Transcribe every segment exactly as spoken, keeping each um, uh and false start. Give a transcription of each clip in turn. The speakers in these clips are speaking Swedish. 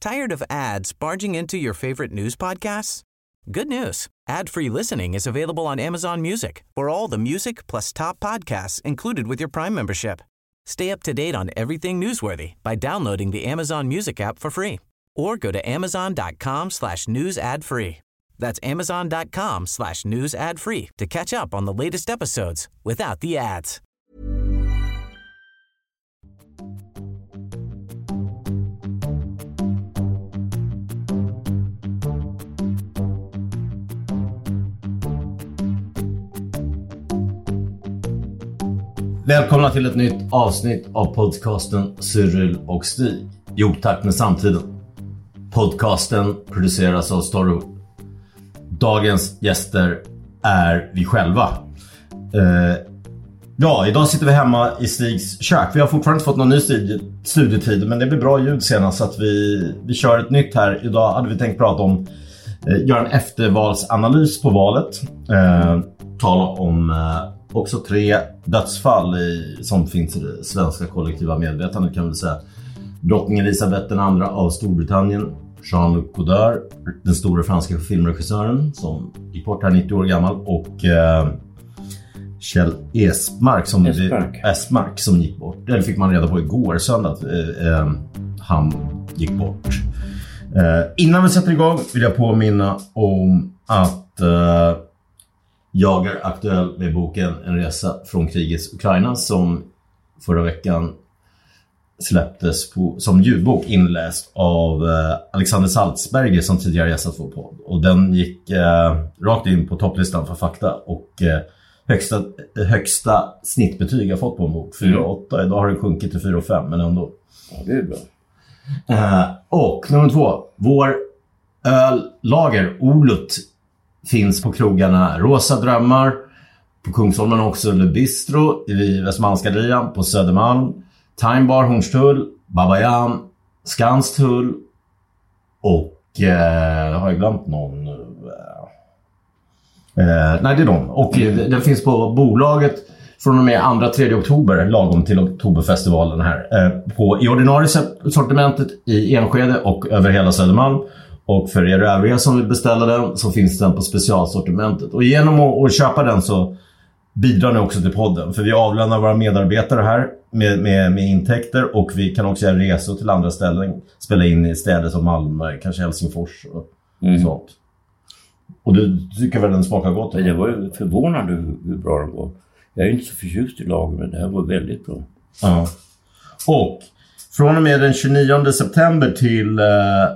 Tired of ads barging into your favorite news podcasts? Good news. Ad-free listening is available on Amazon Music for all the music plus top podcasts included with your Prime membership. Stay up to date on everything newsworthy by downloading the Amazon Music app for free or go to amazon.com slash news ad free. That's amazon.com slash news ad free to catch up on the latest episodes without the ads. Välkomna till ett nytt avsnitt av podcasten Cyril och Stig. I otakt med samtiden. Podcasten produceras av Storywood. Dagens gäster är vi själva. Eh, ja, idag sitter vi hemma i Stigs kök. Vi har fortfarande inte fått någon ny studie, studietid, men det blir bra ljud senast så att vi, vi kör ett nytt här. Idag hade vi tänkt prata om, eh, göra en eftervalsanalys på valet. Eh, tala om... Eh, Också tre dödsfall i, som finns i det svenska kollektiva medvetandet kan vi säga. Drottning Elisabeth den andra av Storbritannien, Jean-Luc Godard, den stora franska filmregissören som gick bort här nittio år gammal, och eh, Kjell Esmark som, Esmark. Esmark som gick bort. Det fick man reda på igår söndag att eh, eh, han gick bort. Eh, innan vi sätter igång vill jag påminna om att eh, jag är aktuell med boken En resa från krigets Ukraina som förra veckan släpptes på, som ljudbok inläst av eh, Alexander Salzberger som tidigare gästat vår podd. Och den gick eh, rakt in på topplistan för fakta och eh, högsta, högsta snittbetyg jag fått på en bok, fyra komma åtta. Idag har det sjunkit till fyra komma fem, men ändå. Ja, det är bra. Eh, och nummer två, vår öllager Olut finns på krogarna Rosa Drömmar, på Kungsholmen också Le Bistro i Västmanskadrian, på Södermalm, Time Bar Hornstull, Babayan, Skanstull och eh, har jag glömt någon nu? Eh, nej, det är de. Och mm. den finns på bolaget från och med andra tredje oktober, lagom till Oktoberfestivalen här. Eh, på i ordinarie sortimentet i Enskede och över hela Södermalm. Och för er övriga som vill beställa den så finns den på specialsortimentet. Och genom att, att köpa den så bidrar ni också till podden. För vi avlönar våra medarbetare här med, med, med intäkter. Och vi kan också göra resor till andra ställen. Spela in i städer som Malmö, kanske Helsingfors och mm. sånt. Och du tycker väl den smakar gott? Jag var ju förvånad hur, hur bra den var. Jag är inte så förtjust i lager, men det här var väldigt bra. Ja. Och från och med den tjugonionde september till... Eh,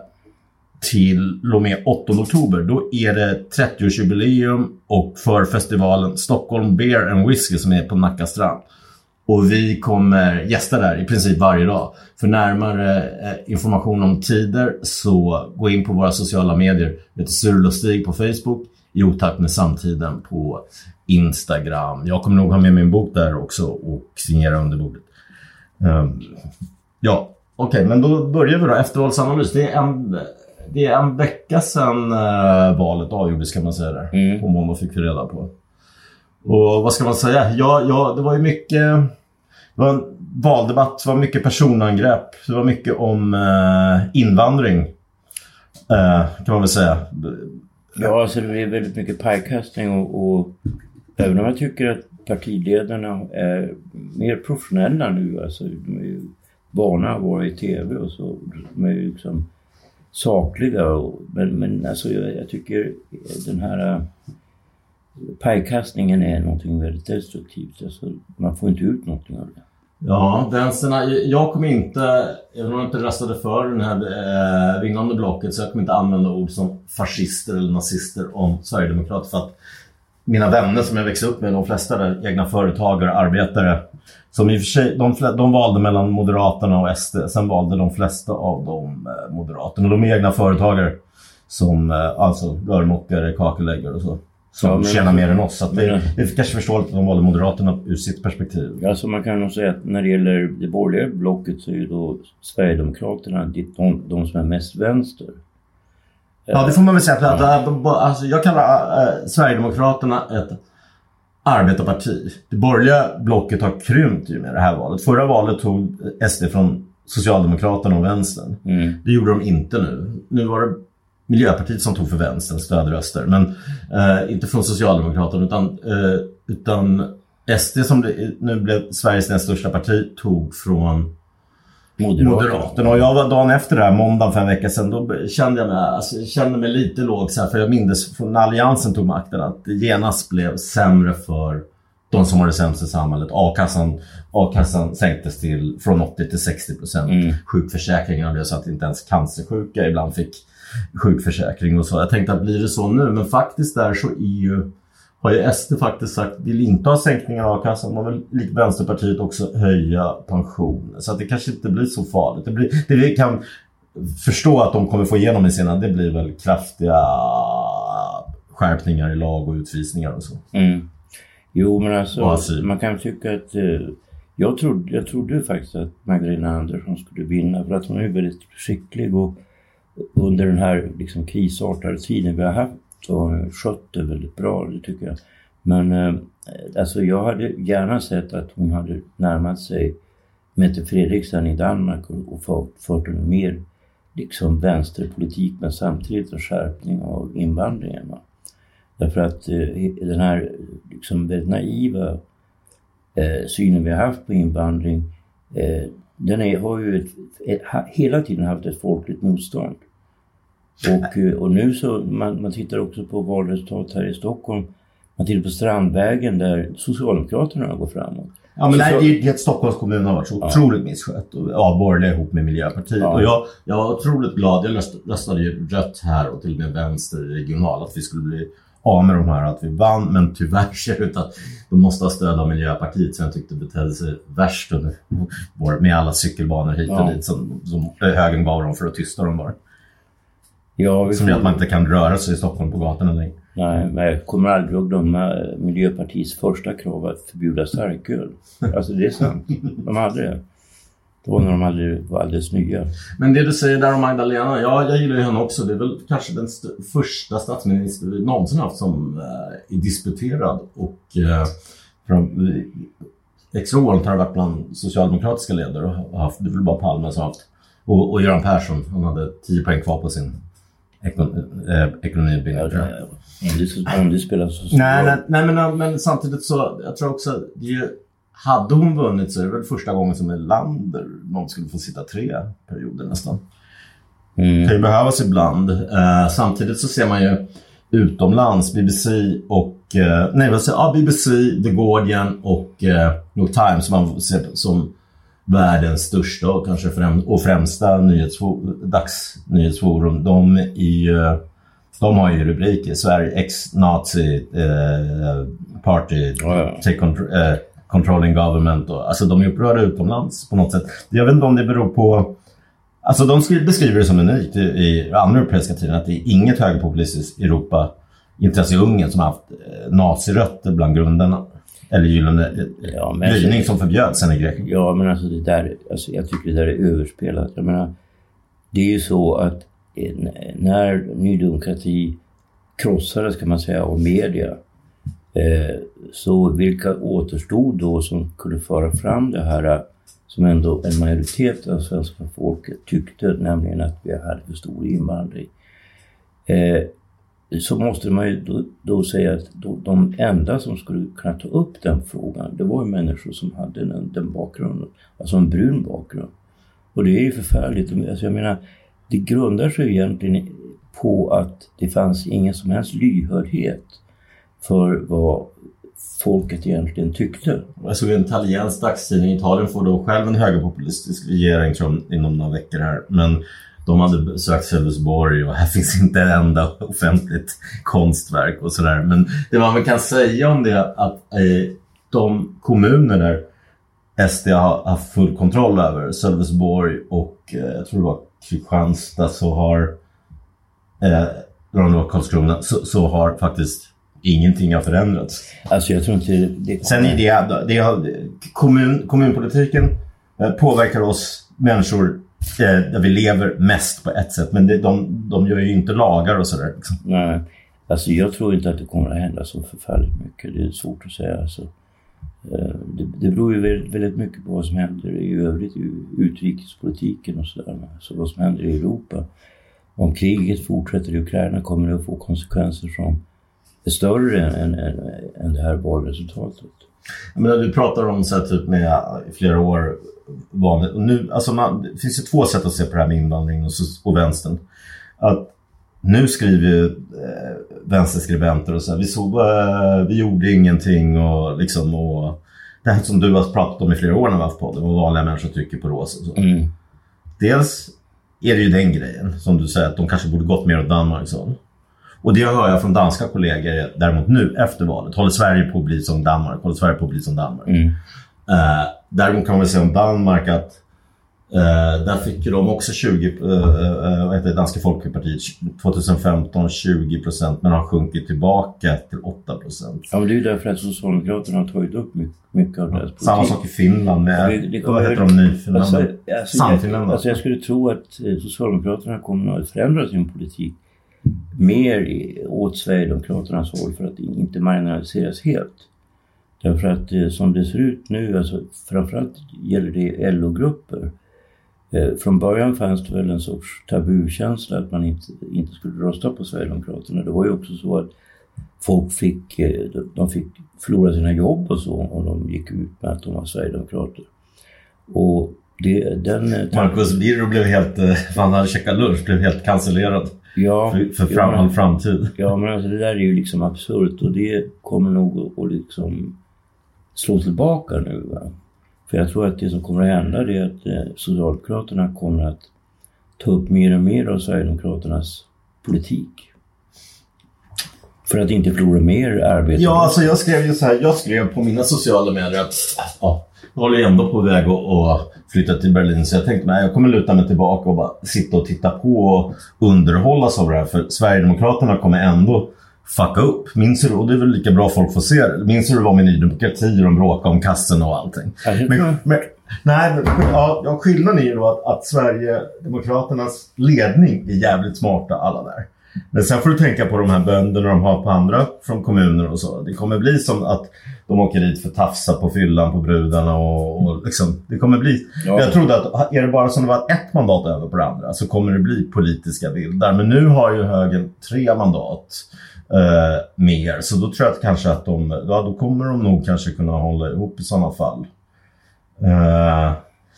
till och med åttonde oktober, då är det trettioårsjubileum och för festivalen Stockholm Beer and Whiskey som är på Nacka strand. Och vi kommer gästa där i princip varje dag. För närmare eh, information om tider så gå in på våra sociala medier. Det heter Cyril och Stig på Facebook, i otakt med samtiden på Instagram. Jag kommer nog ha med min bok där också och signera under bordet. Um, ja, okej, okay, men då börjar vi då. Eftervalsanalys, det är en... Det är en vecka sedan äh, valet avgjordes kan man säga där. Mm. På måndag fick vi reda på. Och vad ska man säga? Ja, ja, det var ju mycket... Det var en valdebatt, det var mycket personangrepp. Det var mycket om äh, invandring. Äh, kan man väl säga. Ja, alltså det är väldigt mycket pajkastning och, och även om jag tycker att partiledarna är mer professionella nu. Alltså de är ju vana att vara i tv och så. De är ju liksom... sakliga, och, men, men alltså jag, jag tycker den här uh, pajkastningen är någonting väldigt destruktivt. Alltså, man får inte ut någonting av det. Ja, vänsterna, jag kommer inte, även om jag inte röstade för den här eh, vinnande blocket, så jag kommer inte använda ord som fascister eller nazister om Sverigedemokrater, för att mina vänner som jag växte upp med, de flesta där, egna företagare, arbetare, som i och för sig, de, de valde mellan Moderaterna och S D. Sen valde de flesta av dem eh, Moderaterna. Och de är egna företagare som eh, alltså rörmokare, kakeläggare och så. Som ja, tjänar mer än oss. Så att det, det är kanske förståeligt att de valde Moderaterna ur sitt perspektiv. Alltså man kan nog säga att när det gäller det borgerliga blocket så är ju då Sverigedemokraterna de, de som är mest vänster. Ja, det får man väl säga. Att, ja. Alltså, jag kallar äh, Sverigedemokraterna ett arbetarparti. Det borgerliga blocket har krympt ju med det här valet. Förra valet tog S D från Socialdemokraterna och vänstern. Mm. Det gjorde de inte nu. Nu var det Miljöpartiet som tog för vänstern stödröster. Men eh, inte från Socialdemokraterna utan, eh, utan S D som det, nu blev Sveriges näst största parti tog från Moderaterna. Moderaterna. Och jag var dagen efter det här, måndagen för en vecka sedan, då kände jag mig, alltså, jag kände mig lite låg så här, för jag minns från när Alliansen tog makten att det genast blev sämre för de som har det sämsta i samhället. A-kassan, A-kassan sänktes till från åttio till sextio procent. Mm. Sjukförsäkringen blev så att inte ens cancersjuka ibland fick sjukförsäkring och så. Jag tänkte att blir det så nu, men faktiskt där så är ju, har ju S D faktiskt sagt vill inte ha sänkningar av A-kassan. Man vill likt Vänsterpartiet också höja pensionen. Så att det kanske inte blir så farligt. Det, blir, det vi kan förstå att de kommer få igenom i sina, det blir väl kraftiga skärpningar i lag och utvisningar och så. Mm. Jo, men alltså man kan tycka att eh, jag, trodde, jag trodde faktiskt att Magdalena Andersson skulle vinna för att hon är väldigt skicklig och under den här liksom krisartade tiden vi har haft och skött det väldigt bra, det tycker jag. Men eh, alltså jag hade gärna sett att hon hade närmat sig Mette Frederiksen i Danmark och, och fört, fört en mer liksom vänsterpolitik men samtidigt en skärpning av invandringen. Va? Därför att eh, den här liksom väldigt naiva eh, synen vi har haft på invandring eh, den är, har ju ett, ett, ha, hela tiden haft ett folkligt motstånd. Och, och nu så, man, man tittar också på valresultat här i Stockholm. Man tittar på Strandvägen där Socialdemokraterna går framåt. Ja, men nej, det är att Stockholms kommun har varit så ja. otroligt misskött och avborgerliga ihop med Miljöpartiet. Ja. Och jag, jag var otroligt glad, jag röstade ju rött här och till och med vänster regional att vi skulle bli av med de här, att vi vann. Men tyvärr ser det ut att de måste ha stöd av Miljöpartiet, så jag tyckte det betedde sig värst under, med alla cykelbanor hit och ja. dit som, som högern gav dem för att tysta dem bara. Ja, vi som får... gör att man inte kan röra sig i Stockholm på gatorna längre. Nej, men jag kommer aldrig att glömma Miljöpartiets första krav att förbjuda starköl. Alltså det är sant. De hade det. Då när de hade, var alldeles nya. Men det du säger där om Magdalena, ja, jag gillar ju henne också. Det är väl kanske den st- första statsminister vi någonsin haft som äh, är disputerad. Och äh, från, extra ovanligt har det varit bland socialdemokratiska ledare och haft, det är väl bara Palme som haft. Och, och Göran Persson, han hade tio poäng kvar på sin ekon- äh, ekonomiutbildning. Ja, ja, ja. Om det spelar så nej, nej, nej men, men samtidigt så, jag tror också det är, hade hon vunnit så är det väl första gången som Erlander någon skulle få sitta tre perioder nästan. Mm. Det kan ju behövas ibland. Uh, samtidigt så ser man ju utomlands B B C och uh, nej, vad säger, ja, B B C, The Guardian och uh, New York Times som man ser som världens största och kanske främ- och främsta nyhetsfor- dagsnyhetsforum. De, i, uh, de har ju rubriker Sverige ex-Nazi uh, party oh, ja. take control, uh, controlling government och, alltså de är upprörda utomlands på något sätt. Jag vet inte om det beror på, alltså de beskriver det som unikt i, i andra europeiska tiden att det är inget högerpopulistiskt Europa, inte ens i Ungern som har haft eh, nazirötter bland grundarna eller gyllene ja, gryning som förbjöds sen i Grekland. Ja, men alltså det där, alltså jag tycker det där är överspelat. Jag menar, det är ju så att eh, när Ny Demokrati krossades kan man säga av media, Eh, så vilka återstod då som kunde föra fram det här som ändå en majoritet av svenska folket tyckte, nämligen att vi hade för stor invandring. Eh, så måste man ju då, då säga att då, de enda som skulle kunna ta upp den frågan, det var ju människor som hade den, den bakgrunden, alltså en brun bakgrund. Och det är ju förfärligt. Alltså jag menar, det grundar sig egentligen på att det fanns ingen som helst lyhördhet för vad folket egentligen tyckte. Jag såg en italiensk dagstidning i Italien får då själv en högerpopulistisk regering tror jag, inom några veckor här. Men de hade besökt Sölvesborg och här finns inte en enda offentligt konstverk och sådär. Men det man kan säga om det är att eh, de kommuner där S D har haft full kontroll över, Sölvesborg och eh, jag tror det var Kristianstad, så har eh, Karlskrona, så, så har faktiskt ingenting har förändrats. Alltså jag tror inte det... Sen är det, det har, kommun, kommunpolitiken eh, påverkar oss människor eh, där vi lever mest på ett sätt. Men det, de, de gör ju inte lagar och sådär. Liksom. Nej, alltså jag tror inte att det kommer att hända så förfärligt mycket. Det är svårt att säga. Alltså. Det, det beror ju väldigt, väldigt mycket på vad som händer i övrigt i utrikespolitiken och sådär. Så vad som händer i Europa. Om kriget fortsätter i Ukraina kommer det att få konsekvenser som är större än, än, än det här valresultatet. Men du pratar om så här, typ med i flera år vanligt. Och nu, alltså man, det finns ju två sätt att se på det här med invandring och, och vänstern. Att nu skriver ju eh, vänsterskribenter och så här, vi, såg, eh, vi gjorde ingenting och liksom och det här som du har pratat om i flera år när vi har haft på det, vad vanliga människor tycker på rosa och så. Mm. Dels är det ju den grejen som du säger att de kanske borde gått mer åt Danmark så. Och det hör jag från danska kollegor däremot nu efter valet. Håller Sverige på att bli som Danmark? Håller Sverige på att bli som Danmark? Mm. Uh, däremot kan man säga om Danmark att uh, där fick de också tjugo uh, uh, vad heter det, Danska Folkepartiet tjugo femton procent men har sjunkit tillbaka till åtta procent. Ja, men det är ju därför att Socialdemokraterna har tagit upp mycket, mycket av deras politik. Samma sak i Finland med, det, det vad heter de Nyfinland? Alltså, alltså, Samfinland. Alltså jag skulle tro att Socialdemokraterna kommer att förändra sin politik mer åt Sverigedemokraternas håll för att inte marginaliseras helt. Därför att eh, som det ser ut nu, alltså, framförallt gäller det L O-grupper. Eh, från början fanns det väl en sorts tabukänsla att man inte, inte skulle rösta på Sverigedemokraterna. Det var ju också så att folk fick, eh, de fick förlora sina jobb och så och de gick ut med att de var Sverigedemokrater. Och det, den... Eh, Marcus Birro blev helt, eh, han hade käkat lunch, blev helt cancellerad. Ja, för, för fram, ja, men, framtid. Ja, men alltså det där är ju liksom absurt och det kommer nog att liksom slå tillbaka nu. Va? För jag tror att det som kommer att hända är att eh, Socialdemokraterna kommer att ta upp mer och mer av Sverigedemokraternas politik. För att inte förlora mer arbete. Ja, alltså jag skrev ju så här, jag skrev på mina sociala medier att ja, jag håller ändå på väg att, att flytta till Berlin. Så jag tänkte, nej, jag kommer luta mig tillbaka och bara sitta och titta på och underhållas av det här. För Sverigedemokraterna kommer ändå fucka upp. Minns du, och det är väl lika bra folk får se det. Minns du det var med Ny Demokrati och de bråkade om kassen och allting. Men, men, nej, men ja, ja, skillnaden är ju då att, att Sverigedemokraternas ledning är jävligt smarta alla där. Men sen får du tänka på de här bönderna de har på andra från kommuner och så. Det kommer bli som att de åker dit för tafsa på fyllan på brudarna och, och liksom, det kommer bli... Ja. Jag trodde att är det bara som det var ett mandat över på det andra så kommer det bli politiska vildar. Men nu har ju högern tre mandat eh, mer. Så då tror jag att kanske att de... Ja, då kommer de nog kanske kunna hålla ihop i sådana fall. Eh,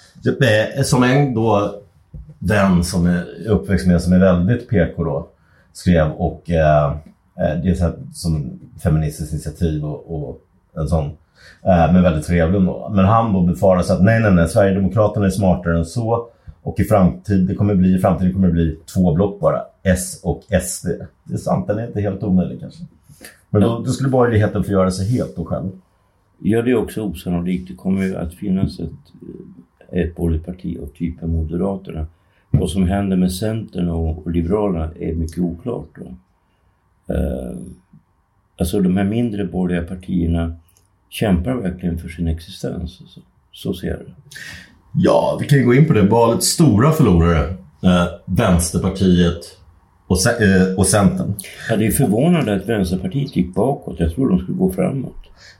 som en då den som är uppväxt med som är väldigt P K då skrev och eh, det är så här, som feministiskt initiativ och, och en sån eh, men väldigt trevlig då. Men han då befarar så att nej nej nej Sverigedemokraterna är smartare än så och i framtid det kommer bli i framtiden kommer det bli två block bara S och S D. Det är sant, den är inte helt omöjlig kanske. Men då, då skulle borgerligheten få göra sig helt och själv. Ja, det är också osannolikt. Det kommer ju att finnas ett, ett borgerligt parti av typen Moderaterna. Vad som händer med Centern och, och Liberalerna är mycket oklart då. Uh, alltså de här mindre borgerliga partierna kämpar verkligen för sin existens. Så, så ser det. Ja, vi kan ju gå in på det. Valets stora förlorare, eh, Vänsterpartiet och, eh, och Centern. Ja, det är förvånande att Vänsterpartiet gick bakåt. Jag tror de skulle gå framåt.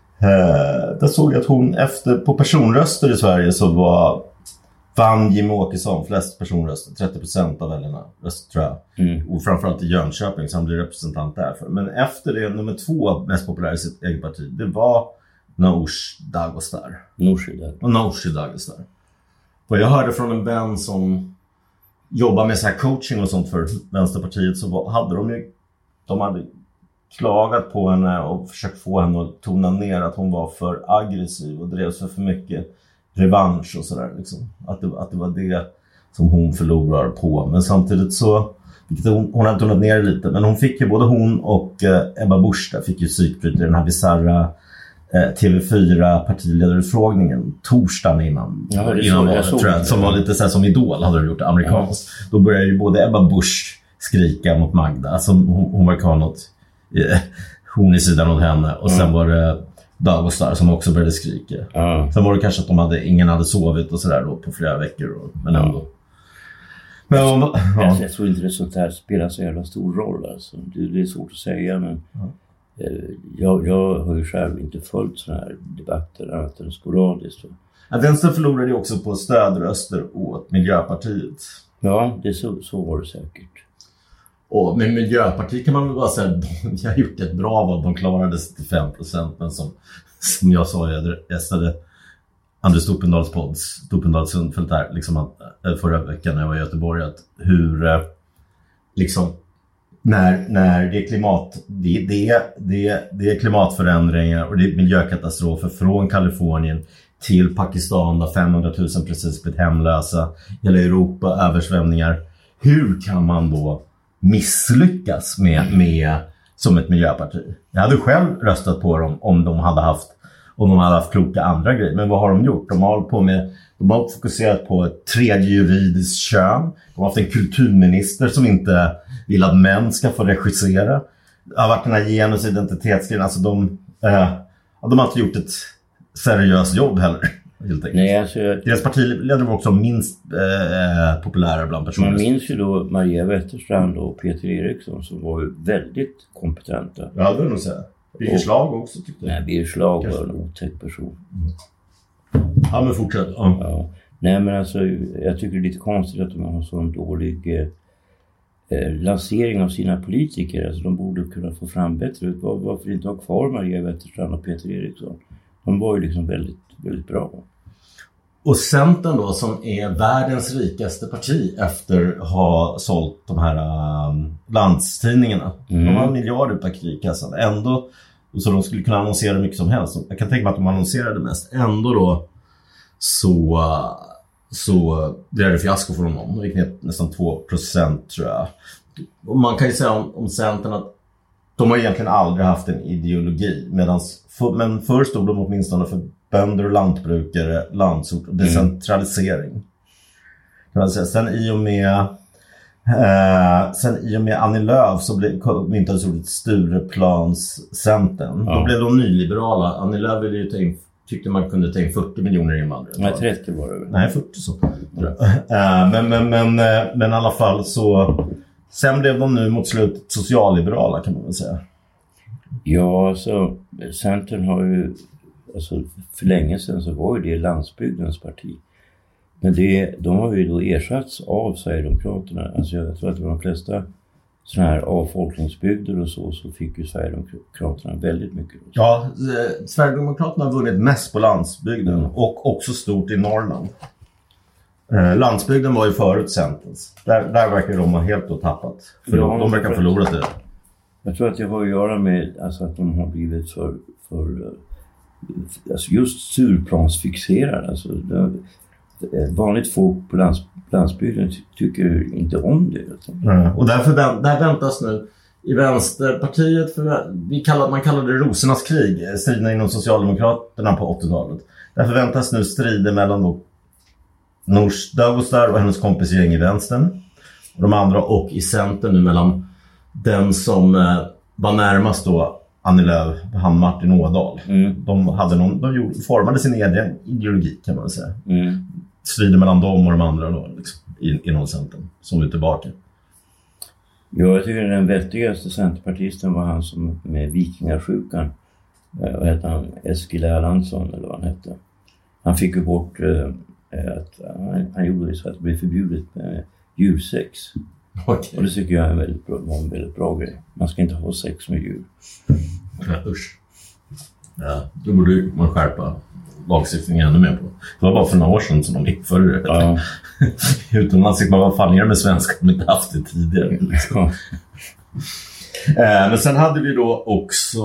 Eh, där såg jag att hon efter, på personröster i Sverige så var vann Jimmie Åkesson flest personröster, trettio procent av väljarna röst, tror jag. Mm. Och framförallt i Jönköping så han blir representant därför. Men efter det, nummer två mest populära i sitt eget parti, det var Nooshi Dadgostar. Nooshi Dadgostar. Nooshi Dadgostar. Och jag hörde från en vän som jobbar med så här coaching och sånt för Vänsterpartiet, så var, hade de ju, de hade klagat på henne och försökt få henne att tona ner att hon var för aggressiv och drev sig för mycket revansch och sådär liksom. Att det, att det var det som hon förlorar på. Men samtidigt så, vilket hon, hon hade tonat ner lite, men hon fick ju, både hon och eh, Ebba Busch där fick ju psykbryt i den här bizarra eh, T V fyra partiledarutfrågningen torsdagen innan, ja, innan så, valet, tror jag, som var lite så här, som Idol hade gjort amerikanskt. Ja. Då började ju både Ebba Busch skrika mot Magda, alltså hon, hon verkar ha något eh, hon i sidan åt henne, och sen mm. var det Dadgostar som också började skrika. Mm. Sen var det kanske att de hade, ingen hade sovit och sådär då på flera veckor då, men mm. ändå. Men, ja. jag, jag tror inte det sånt här spelar så jävla stor roll alltså. det, det är svårt att säga, men mm. Jag, jag har ju själv inte följt sådana här debatter annat än sporadiskt. Ja, Vänstern förlorade ju också på stödröster åt Miljöpartiet. Ja, det så, så var det säkert. Och med Miljöpartiet kan man väl bara säga att de har gjort ett bra val. De klarade sig till fem procent. Men som, som jag sa, jag gästade Anders Stopendals podd, Stopendals Sundfält där, liksom att, förra veckan när jag var i Göteborg, att hur liksom när, när det är klimat det, det, det, det är klimatförändringar och det är miljökatastrofer från Kalifornien till Pakistan där femhundratusen precis blivit hemlösa, hela Europa översvämningar. Hur kan man då misslyckas med, med som ett miljöparti? Jag hade själv röstat på dem om de hade haft om de hade haft kloka andra grejer. Men vad har de gjort? De har hållit på med, de har fokuserat på ett tredje juridiskt kön. De har haft en kulturminister som inte vill att män ska få regissera. Det har varit den här genusidentitetsgrejen. Alltså de, eh, de har inte gjort ett seriöst jobb heller. Nej, alltså, deras partiledare var också minst eh, populära bland personer. Man minns ju då Maria Wetterstrand och Peter Eriksson som var ju väldigt kompetenta. Ja, det vill nog säga. Birger Slag också tyckte jag. Nej, Birger Slag var en otäck person. Mm. Ja, men fortsätt. Ja. Ja. Nej, men alltså jag tycker det är lite konstigt att de har så en dålig eh, lansering av sina politiker. Alltså de borde kunna få fram bättre. Var, varför inte ha kvar Maria Wetterstrand och Peter Eriksson? De var ju liksom väldigt, väldigt bra. Och Centern då, som är världens rikaste parti efter att ha sålt de här um, landstidningarna. Mm. De har miljarder per krigkassan. Ändå, så de skulle kunna annonsera mycket som helst. Jag kan tänka mig att de annonserade mest. Ändå då så, så det är det fiasko för honom. De gick ner nästan två procent tror jag. Och man kan ju säga om, om Centern att de har egentligen aldrig haft en ideologi. Medans, för, men förr stod de åtminstone för bönder och lantbrukare, landsort och decentralisering. Mm. Kan man säga. Sen i och med eh, sen i och med Annie Lööf så blev myntades ordet Stureplanscentern. Ja. Då blev de nyliberala. Annie Lööf ville ju ta in, tyckte man kunde ta in fyrtio miljoner invandrare. Nej, trettio var det. Nej, fyrtio så. Mm. Eh, men, men, men, men i alla fall så sen blev de nu mot slutet socialliberala kan man väl säga. Ja, så Centern har ju alltså för länge sedan så var ju det landsbygdens parti. Men det, de har ju då ersatts av Sverigedemokraterna. Alltså jag tror att de flesta sådana här avfolkningsbygder och så, så fick ju Sverigedemokraterna väldigt mycket. Ja, eh, Sverigedemokraterna har vunnit mest på landsbygden mm. och också stort i Norrland. Eh, landsbygden var ju förut Centerns. Där, där verkar de ha helt då tappat. För ja, de, de verkar ha förlorat det. Jag tror att det har att göra med alltså, att de har blivit för... för alltså just surplansfixerade. Alltså, det, vanligt folk på lands, landsbygden ty- tycker inte om det. Mm. Och därför vänt, där väntas nu i Vänsterpartiet, för, vi kallar, man kallade det rosornas krig, striderna inom Socialdemokraterna på åttiotalet. Därför väntas nu strider mellan då Nooshi Dadgostar och hennes kompisgäng i Vänstern och de andra, och i Centern nu mellan den som eh, var närmast då Annie Lööf, han Martin Ådahl. Mm. De, hade någon, de gjorde, formade sin egen ideologi kan man säga. Mm. Strider mellan dem och de andra då, liksom, inom Centern, som är tillbaka. Ja, jag tycker den vettigaste centerpartisten var han som med vikingasjukan. Vad heter han? Eskil Erlandsson eller vad han hette. Han fick ju bort eh, att han, han gjorde så att det blev förbjudet med djursex. Okay. Och det tycker jag är en väldigt bra, en väldigt bra grej. Man ska inte ha sex med djur. Ja, usch. Ja, då borde man skärpa lagstiftningen ännu mer på. Det var bara för några år sedan som de införde det. Ja. Utomlands fick man vara fan ner med svenska om inte haft det tidigare. Liksom. Ja. eh, men sen hade vi då också...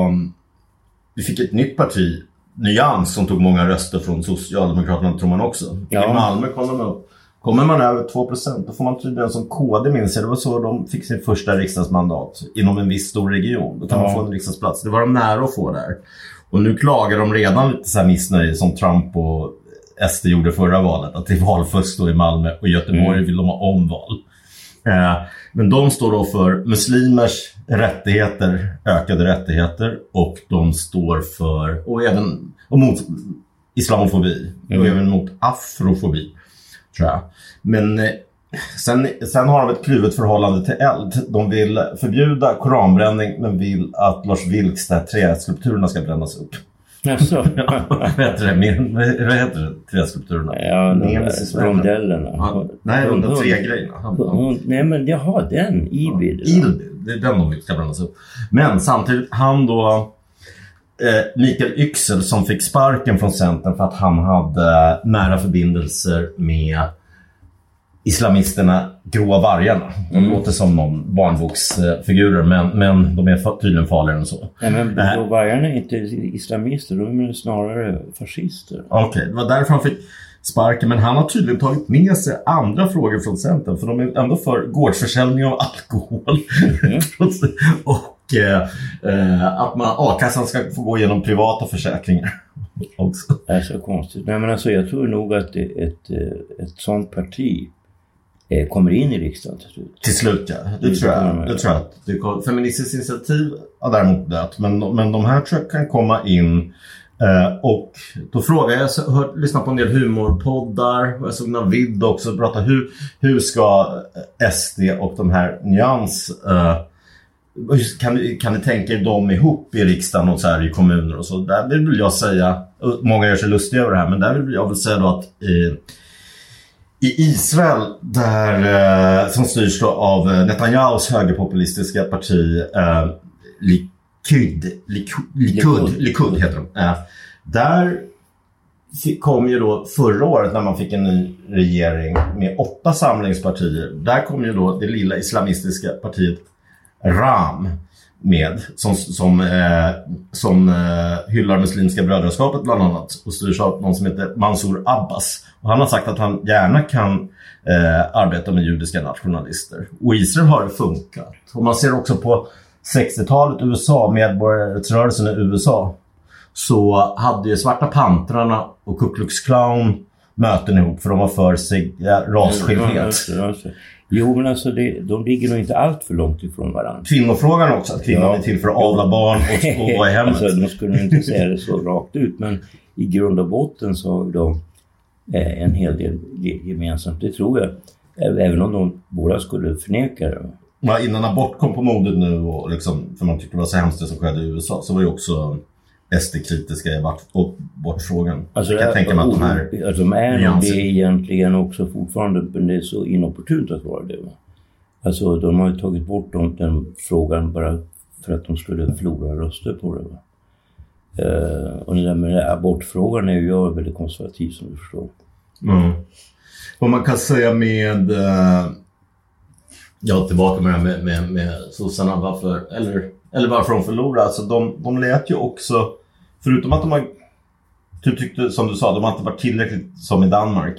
Vi fick ett nytt parti, Nyans, som tog många röster från Socialdemokraterna, tror man också. Ja. I Malmö kom de upp. Kommer man över två procent då får man tydligen som K D minns jag. Det var så de fick sin första riksdagsmandat inom en viss stor region. Då kan ja. man få en riksdagsplats. Det var de nära att få där. Och nu klagar de redan lite så här missnöje som Trump och S D gjorde förra valet. Att det är valfusk då i Malmö och Göteborg mm. vill de ha omval. Eh, men de står då för muslimers rättigheter, ökade rättigheter. Och de står för, och även och mot islamofobi. Mm. Och även mot afrofobi. Tror jag. Men eh, Sen, sen har de ett kluvet förhållande till eld. De vill förbjuda koranbränning men vill att Lars Vilks där träskulpturerna ska brännas upp. Jaså? Ja, vad heter det? Men, vad heter det? Träskulpturerna? Ja, de där rondellerna. Ja, nej, de där tre grejerna. Hon, nej, men jag har den. Ibid. Ja, Ibid. Det är den de vill ska brännas upp. Men samtidigt, han då... Eh, Mikael Yxel som fick sparken från Centern för att han hade nära förbindelser med islamisterna Gråa vargarna. De mm. låter som någon barnboksfigurer men, men de är tydligen farligare än så. Nej, men Gråa vargarna är inte islamister, de är snarare fascister. Okej, okay, det var därför han fick sparken. Men han har tydligen tagit med sig andra frågor från Centern. För de är ändå för gårdsförsäljning av alkohol. Mm. Och eh, att man, A-kassan ska få gå igenom privata försäkringar också. Det är så konstigt. Nej, men alltså, jag tror nog att ett, ett, ett sånt parti eh, kommer in i riksdagen till slut. Till slut, ja. Det, det tror jag. Det tror jag att det kommer. Feministiskt initiativ har däremot dött. Men, men de här tror jag kan komma in. Uh, och då frågar jag, jag har lyssnat på en del humorpoddar och jag såg Navid också prata hur, hur ska S D och de här nyans uh, kan, kan ni tänka er dem ihop i riksdagen och så här i kommuner och så. Där vill jag säga, många gör sig lustiga över det här, men där vill jag väl säga då att i, i Israel där uh, som styrs då av Netanyahus högerpopulistiska parti uh, Likud, Likud, Likud, Likud heter de. Äh, där kom ju då förra året när man fick en ny regering med åtta samlingspartier. Där kom ju då det lilla islamistiska partiet Ram med som, som, eh, som eh, hyllar muslimska brödraskapet bland annat och styrs av någon som heter Mansour Abbas. Och han har sagt att han gärna kan eh, arbeta med judiska nationalister. Och Israel har det funkat. Och man ser också på sextiotalet U S A, medborgarrättsrörelsen i U S A, så hade ju Svarta Pantrarna och Ku Klux Klan möten ihop för de var för sig ja, rasskildhet. Jo, men alltså det, de ligger nog inte allt för långt ifrån varandra. Kvinnofrågan också, att kvinnan ja. är till för att avla barn och, och vara i hemmet. Alltså, de skulle inte säga det så rakt ut, men i grund och botten så har de eh, en hel del gemensamt, det tror jag. Även om de båda skulle förneka det. Ja, innan abort kom på modet nu och liksom, för man tycker det var så hemskt det som skedde i U S A, så var ju också S D-kritiska i abortfrågan. Alltså, jag tänker mig att de här alltså, de är nog det egentligen också fortfarande, men det är så inopportunt att vara det. Va? Alltså de har ju tagit bort dem, den frågan bara för att de skulle förlora röster på det. Va? Uh, och det där med abortfrågan är ju jag väldigt konservativ som du förstår. Mm. Vad man kan säga med uh... Ja, tillbaka med det här med, med, med sossarna, varför, eller, eller varför de förlorade. Alltså de, de lät ju också, förutom att de har, du tyckte, som du sa, de har inte varit tillräckligt som i Danmark.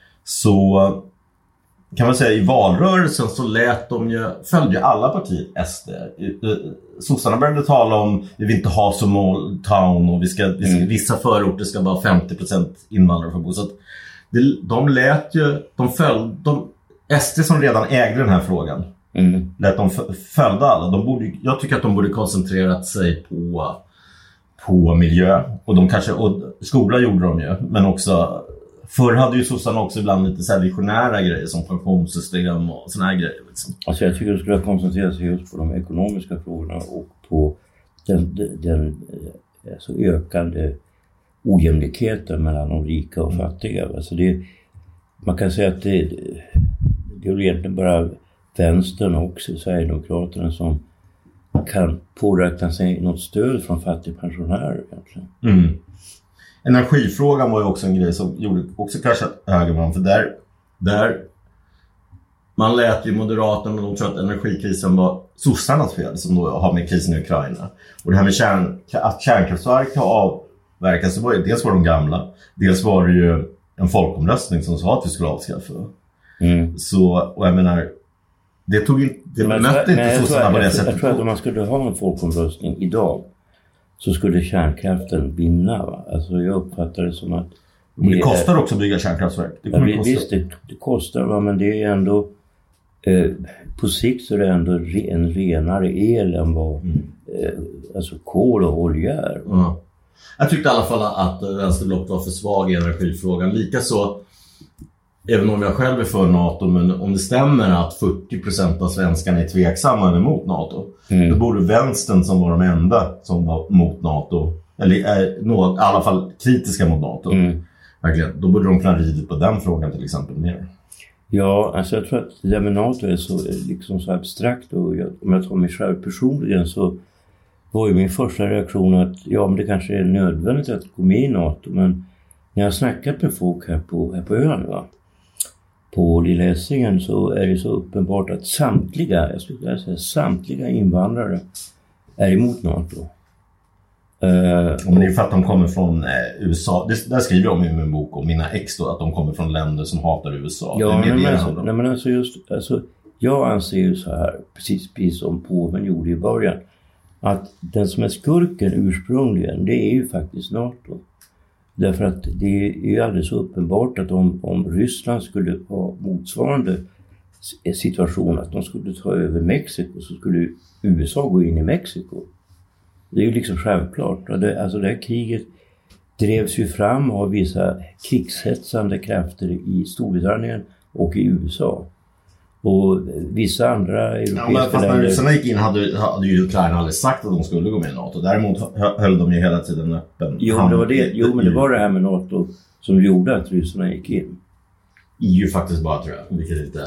Så kan man säga i valrörelsen så lät de ju, följde ju alla partier S D. Sossarna började tala om, vi vill inte ha small town och vi ska, vi ska, mm. vissa förorter ska vara femtio procent invandrare för bo. Så att det, de lät ju, de följde, de, S D som redan ägde den här frågan mm. lät de följde alla. De borde, jag tycker att de borde koncentrerat sig på, på miljö. Och de kanske, och skola gjorde de ju. Men också, förr hade ju sossarna också ibland lite så här visionära grejer som pensionssystem och såna här grejer. Liksom. Alltså jag tycker att de skulle koncentrera sig just på de ekonomiska frågorna och på den, den, den alltså ökande ojämlikheten mellan de rika och fattiga. Alltså det, man kan säga att det Det är egentligen bara vänstern och Sverigedemokraterna som kan påräkna sig något stöd från fattigpensionärer egentligen. Mm. Energifrågan var ju också en grej som gjorde också kanske högerman, för där, där man lät ju Moderaterna, men de tror att energikrisen var sossarnas fel som då har med krisen i Ukraina. Och det här med kärn, att kärnkraftverk har avverkats, så var det, dels var de gamla, dels var det ju en folkomröstning som sa att vi skulle avskaffa. Mm. Så, och jag menar, det tog inte, det men, mötte inte men, sossarna på det jag, sättet. Jag tror att om man skulle ha en folkomröstning idag så skulle kärnkraften vinna. Va? Alltså jag uppfattar det som att men det, det kostar är, också att bygga kärnkraftverk. Det ja, visst, det, det kostar, va? Men det är ändå eh, på sikt så är det ändå re, en renare el än vad mm. eh, alltså kol och olja är. Mm. Jag tyckte i alla fall att vänsterblocket var för svag i energifrågan. Likaså även om jag själv är för NATO, men om det stämmer att fyrtio procent av svenskarna är tveksamma eller mot NATO, mm. då borde vänstern som var de enda som var mot NATO, eller är något, i alla fall kritiska mot NATO, mm. verkligen, då borde de kunna rida på den frågan till exempel mer. Ja, alltså jag tror att det där med NATO är så, liksom så abstrakt, och jag, om jag tar mig själv personligen så var ju min första reaktion att ja, men det kanske är nödvändigt att gå med i NATO, men när jag snackat med folk här på, här på ön, va, på Lilla Essingen, så är det så uppenbart att samtliga, jag skulle säga samtliga invandrare är emot NATO. Uh, men det är för att de kommer från eh, U S A. Det, där skriver jag om i min bok om mina ex då, att de kommer från länder som hatar U S A. Ja, det men, alltså, nej, men alltså just, alltså, jag anser ju så här, precis, precis som påven gjorde i början, att den som är skurken ursprungligen, det är ju faktiskt NATO. Därför att det är ju alldeles så uppenbart att om, om Ryssland skulle ha motsvarande situation, att de skulle ta över Mexiko, så skulle U S A gå in i Mexiko. Det är ju liksom självklart. Det, alltså det här kriget drevs ju fram av vissa krigshetsande krafter i Storbritannien och i U S A. Och vissa andra europeiska ja, men fast när ryssarna gick in hade, hade ju Ukraina aldrig sagt att de skulle gå med i NATO. Däremot höll de ju hela tiden öppen. Jo, det var det. Jo, men det var det här med NATO som gjorde att ryssarna gick in. Ju faktiskt bara, tror jag. Vilket inte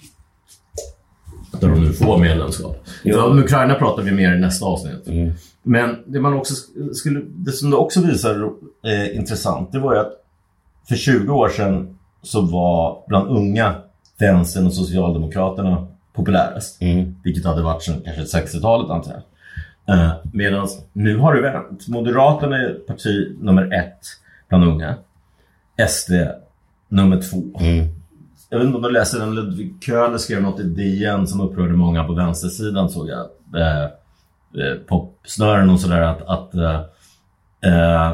att de nu får medlemskap. Ja. Om Ukraina pratar vi mer i nästa avsnitt. Mm. Men det man också skulle, det som det också visar eh, intressant, det var ju att för tjugo år sedan så var bland unga vänstern och socialdemokraterna populärast. Mm. Vilket hade varit sedan kanske sextiotalet, antar jag. Eh, medan nu har det vänt. Moderaterna är parti nummer ett bland unga. S D nummer två. Mm. Jag vet inte om du läser den. Ludvig Köhler skrev något i D N som upprörde många på vänstersidan, såg jag. Eh, på snören och sådär, att, att eh,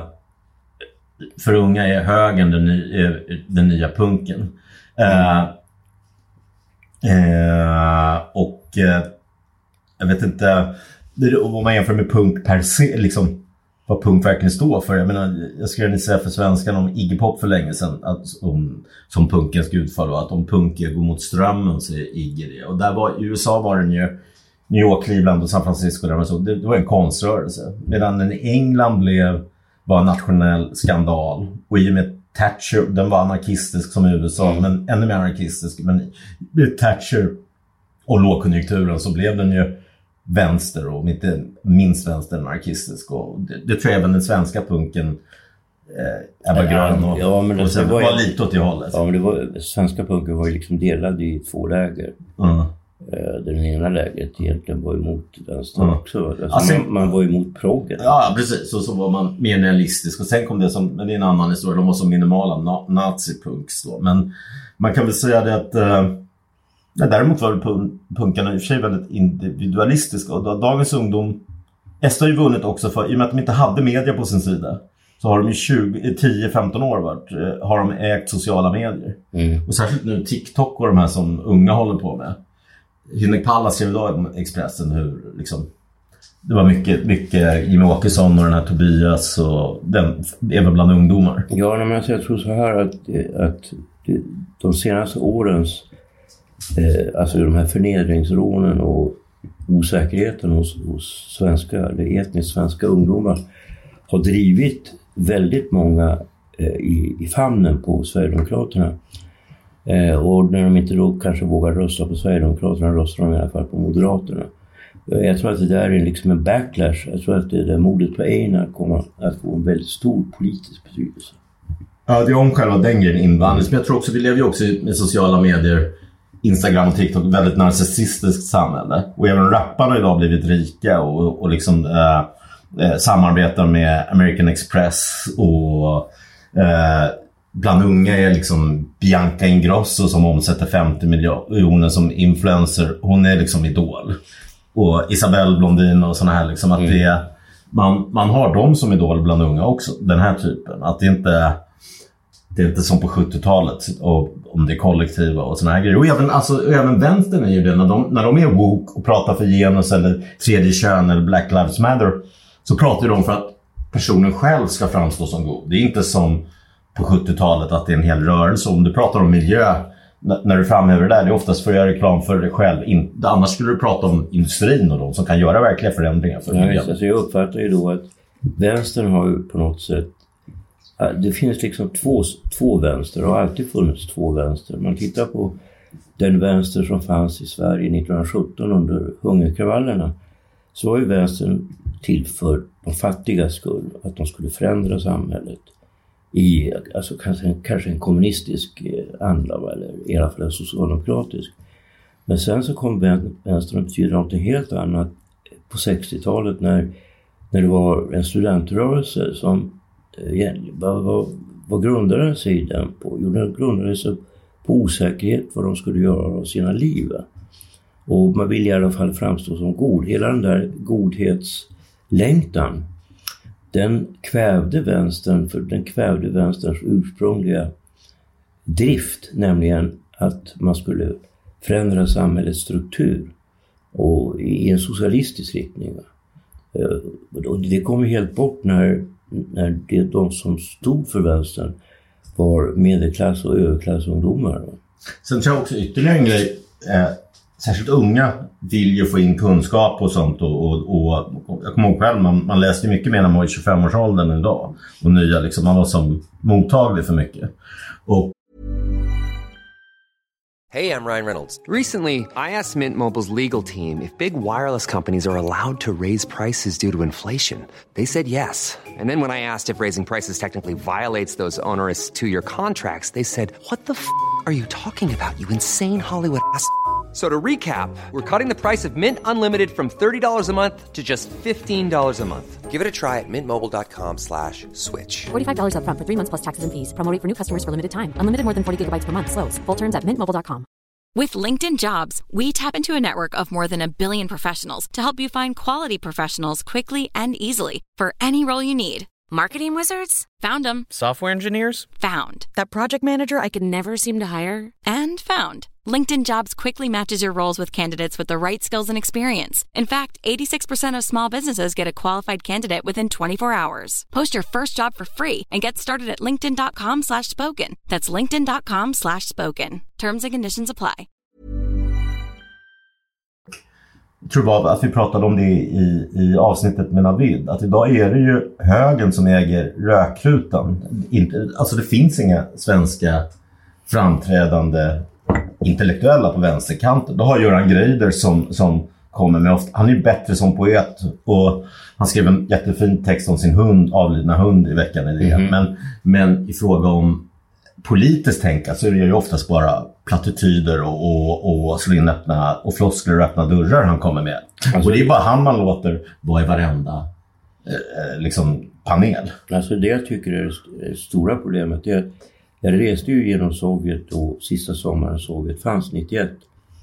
för unga är högern den, ny, den nya punken. Eh, eh, och eh, jag vet inte det, om man jämför med punk per se, liksom vad punk verkligen står för. Jag menar, jag skrev säga för svenskan om Iggy Pop för länge sedan, att, om, som punkens gudfar, och att om punk går mot strömmen så är Iggy det. Och där var, i U S A var den ju New York, Cleveland och San Francisco där man så, det, det var en konströrelse. Medan den i England blev, var en nationell skandal. Och i och med Thatcher, den var anarkistisk som i U S A, mm. men ännu mer anarkistisk. Men med Thatcher och lågkonjunkturen så blev den ju vänster, och inte minst vänster anarkistisk. Och det, det tror jag även den svenska punken eh, Ebba Grön och, ja, men det, och sen det var, var lite åt det hållet. Ja, men det var, svenska punken var ju liksom delad i två läger. Mm. Den ena läget egentligen var emot vänster mm. också. Alltså alltså, man, man var emot proggen. Ja, precis. Och så var man mer realistisk. Och sen kom det som, men det är en annan historia. De var så minimala na- nazipunks då. Men man kan väl säga det att eh, ja, däremot var pun- punkarna i och för sig väldigt individualistiska. Och då, dagens ungdom, S D har ju vunnit också för, i och med att de inte hade media på sin sida, så har de i tjugo, tio femton år varit, eh, har de ägt sociala medier. Mm. Och särskilt nu TikTok och de här som unga håller på med. Henrik Pallas skrev idag om Expressen hur liksom, det var mycket, mycket Jimmy Åkesson och den här Tobias och den, även bland ungdomar. Ja, men alltså jag tror så här att, att de senaste årens eh, alltså de här förnedringsrånen och osäkerheten hos, hos svenska eller etniskt svenska ungdomar har drivit väldigt många eh, i, i famnen på Sverigedemokraterna. Eh, och när de inte då kanske vågar rösta på Sverigedemokraterna, röstar de i alla fall på Moderaterna. Eh, jag tror att det där är liksom en backlash. Jag tror att det där mordet på Einar kommer att få en väldigt stor politisk betydelse. Ja, det är om själva den grejen invandring. Men jag tror också, vi lever ju också med sociala medier, Instagram och TikTok, väldigt narcissistiskt samhälle. Och även rapparna idag blivit rika och, och liksom eh, eh, samarbetar med American Express och eh, bland unga är liksom Bianca Ingrosso som omsätter femtio miljoner som influencer. Hon är liksom idol. Och Isabelle Blondin och såna här liksom, att mm. det man, man har dem som idol bland unga också, den här typen. Att det inte det är inte som på sjuttiotalet och om det är kollektiva och såna här grejer. Och även, alltså, även vänstern är ju det, när de, när de är woke och pratar för genus eller tredje kön eller Black Lives Matter, så pratar de för att personen själv ska framstå som god. Det är inte som på sjuttiotalet att det är en hel rörelse. Om du pratar om miljö, n- när du framhäver det där, det är oftast för att göra reklam för dig själv. In- annars skulle du prata om industrin och de som kan göra verkliga förändringar för miljön. Ja, alltså jag uppfattar ju då att vänstern har ju på något sätt, det finns liksom två, två vänster, och har alltid funnits två vänster. Man tittar på den vänster som fanns i Sverige nittonhundrasjutton under hungerkravallerna, så var ju vänstern till för de fattigas skull, att de skulle förändra samhället i alltså kanske, kanske en kommunistisk anda, eller i alla fall en socialdemokratisk. Men sen så kom vänstern att betyda något helt annat på sextiotalet när, när det var en studentrörelse som eh, vad, vad, vad grundade sig den på? Jo, den grundade sig på osäkerhet vad de skulle göra av sina liv. Och man vill i alla fall framstå som god. Hela den där godhetslängtan, den kvävde vänstern, för den kvävde vänsterns ursprungliga drift, nämligen att man skulle förändra samhällets struktur och i en socialistisk riktning. Och det kom helt bort när, när det, de som stod för vänstern var medelklass- och överklassungdomar. Sen tror jag också ytterligare en grej, eh, särskilt unga vill ju få in kunskap och sånt, och, och, och jag kommer ihåg själv, man, man läste mycket mer när man var i tjugofem-årsåldern idag, och nya liksom, man var som mottaglig för mycket. Och Hey, I'm Ryan Reynolds. Recently, I asked Mint Mobile's legal team if big wireless companies are allowed to raise prices due to inflation. They said yes. And then when I asked if raising prices technically violates those onerous two-year contracts, they said, "What the f*** are you talking about, you insane Hollywood ass?" So to recap, we're cutting the price of Mint Unlimited from thirty dollars a month to just fifteen dollars a month. Give it a try at mintmobile.com slash switch. forty-five dollars up front for three months plus taxes and fees. Promo rate for new customers for limited time. Unlimited more than forty gigabytes per month. Slows full terms at mint mobile dot com. With LinkedIn Jobs, we tap into a network of more than a billion professionals to help you find quality professionals quickly and easily for any role you need. Marketing wizards? Found them. Software engineers? Found. That project manager I could never seem to hire? And found. LinkedIn Jobs quickly matches your roles with candidates with the right skills and experience. In fact, eighty-six percent of small businesses get a qualified candidate within twenty-four hours. Post your first job for free and get started at linkedin.com slash spoken. That's linkedin.com slash spoken. Terms and conditions apply. Jag tror bara att vi pratade om det i, i avsnittet med Navid, att idag är det ju högern som äger rökrutan. Inte, alltså det finns inga svenska framträdande intellektuella på vänsterkanten. Då har Göran Greider som, som kommer med ofta, han är ju bättre som poet, och han skrev en jättefin text om sin hund, avlidna hund i veckan i det. Mm-hmm. Men, men i fråga om politiskt tänka så är det ju oftast bara plattityder och, och, och slå in öppna och floskler och öppna dörrar han kommer med. Alltså, och det är bara han man låter vara i varenda eh, liksom panel. Alltså det jag tycker är det stora problemet är att jag reste ju genom Sovjet, och sista sommaren Sovjet fanns nittioett.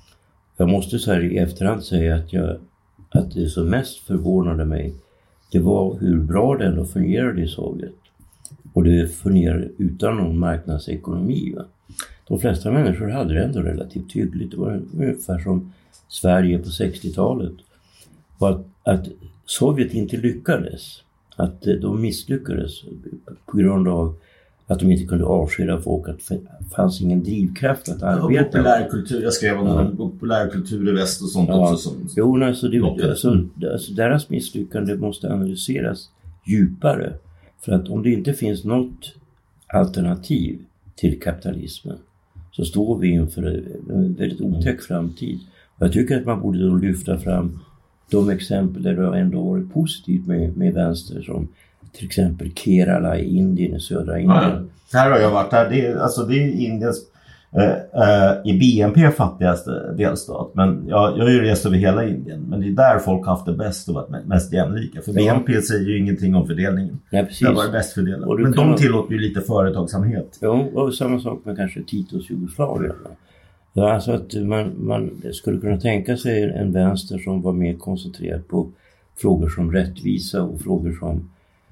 Jag måste så här i efterhand säga att, jag, att det som mest förvånade mig, det var hur bra det ändå fungerade i Sovjet. Och det fungerade utan någon marknadsekonomi. Va? De flesta människor hade det ändå relativt hyggligt. Det var ungefär som Sverige på sextiotalet. Och att, att Sovjet inte lyckades, att de misslyckades på grund av att de inte kunde avskeda folk, att det fanns ingen drivkraft att arbeta. Populärkultur, jag skrev om ja. populärkultur i väst och sånt ja. också. Som jo, alltså, det, alltså, alltså deras misslyckande måste analyseras djupare. För att om det inte finns något alternativ till kapitalismen, så står vi inför en väldigt otäck framtid. Och jag tycker att man borde då lyfta fram de exempel där det har ändå varit positivt med, med vänster, som till exempel Kerala i Indien, i södra Indien. Ja, här har jag varit där. Det är, alltså det är Indiens eh, eh, i B N P fattigaste delstat. Men jag, jag har ju rest över hela Indien. Men det är där folk har haft det bäst och varit mest jämlika. För ja. B N P säger ju ingenting om fördelningen. Ja, precis. Det har varit bäst fördelat. Men de tillåter ju lite företagsamhet. Ja, och samma sak med kanske Titos Jugoslavien. Ja, alltså att man, man skulle kunna tänka sig en vänster som var mer koncentrerad på frågor som rättvisa och frågor som,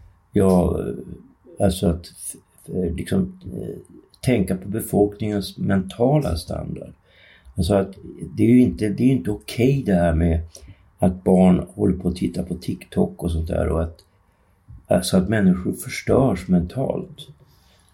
ja, alltså att liksom tänka på befolkningens mentala standard. Alltså att det är ju inte, det är inte okej det här med att barn håller på att titta på TikTok och sånt där, och att, alltså att människor förstörs mentalt.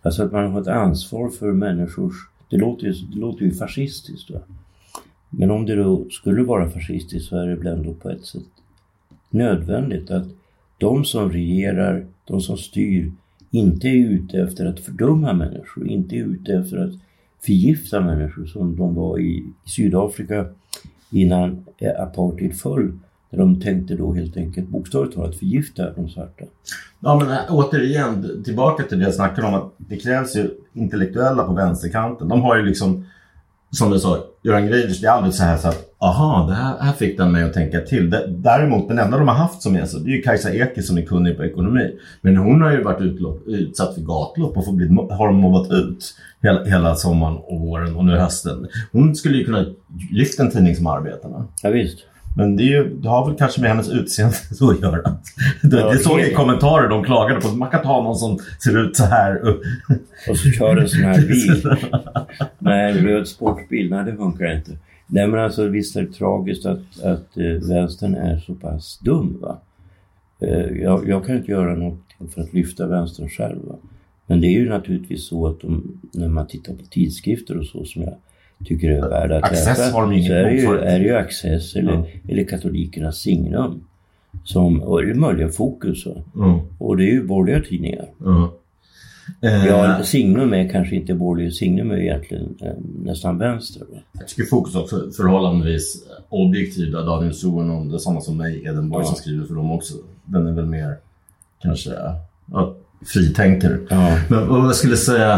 Alltså att man har ett ansvar för människors... Det låter ju, det låter ju fascistiskt. Va? Men om det då skulle vara fascistiskt så är det väl ändå på ett sätt nödvändigt att de som regerar, de som styr, inte är ute efter att fördöma människor. Inte är ute efter att förgifta människor som de var i Sydafrika innan apartheid föll. Där de tänkte då helt enkelt bokstavligt talat förgifta de svarta. Ja, men återigen, tillbaka till det jag snackade om, att det krävs ju intellektuella på vänsterkanten. De har ju liksom, som du sa, Göran Greider, det är aldrig så här så att aha, det här, här fick den mig att tänka till. Däremot, den enda de har haft som är så, det är ju Kajsa Eke som är kunnig på ekonomi. Men hon har ju varit utlopp, utsatt för gatlopp och får bli, har de mobbat ut hela, hela sommaren och våren och nu hösten. Hon skulle ju kunna lyfta en tidning som Arbetarna. Ja, visst. Men det, är ju, det har väl kanske med hennes utseende så att göra. Det, ja, det såg i kommentarer de klagade på att man kan ta någon som ser ut så här. Och så kör en sån här bil. Nej, en röd sportbil. Nej, det funkar inte. Nej, men alltså visst är det tragiskt att, att uh, vänstern är så pass dum, va? Uh, jag, jag kan inte göra något för att lyfta vänstern själv, va? Men det är ju naturligtvis så att de, när man tittar på tidskrifter och så som jag tycker det är värd att Access läsa, har de inget så är det, ju, för. är det ju Access eller, mm. eller katolikernas Signum som, och det är möjligen Fokus, mm. och det är ju borgerliga tidningar. Mm. Eh. Ja, Signum är kanske inte borgerlig, Signum är egentligen eh, nästan vänster. Va? Jag tycker Fokus också förhållandevis objektiva. Daniel Soen, om det är sådana som mig, Edenborg, ja. Som skriver för dem också. Den är väl mer kanske ja, fritänker. Ja. Men vad jag skulle säga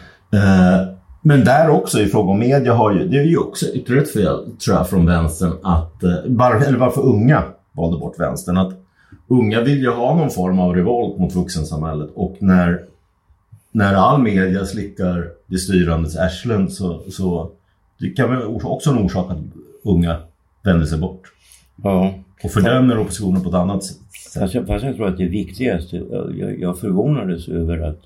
eh, men där också i fråga om media har ju, det är ju också ytterligare fel, tror jag, från vänstern att, var, eller varför unga valde bort vänstern, att unga vill ju ha någon form av revolt mot vuxensamhället, och när, när all media slickar det styrandes ärslen så, så det kan väl också en orsak att unga vänder sig bort. Ja. Och fördömer oppositionen på ett annat sätt. Fast jag, fast jag tror att det viktigaste, jag, jag förvånades över att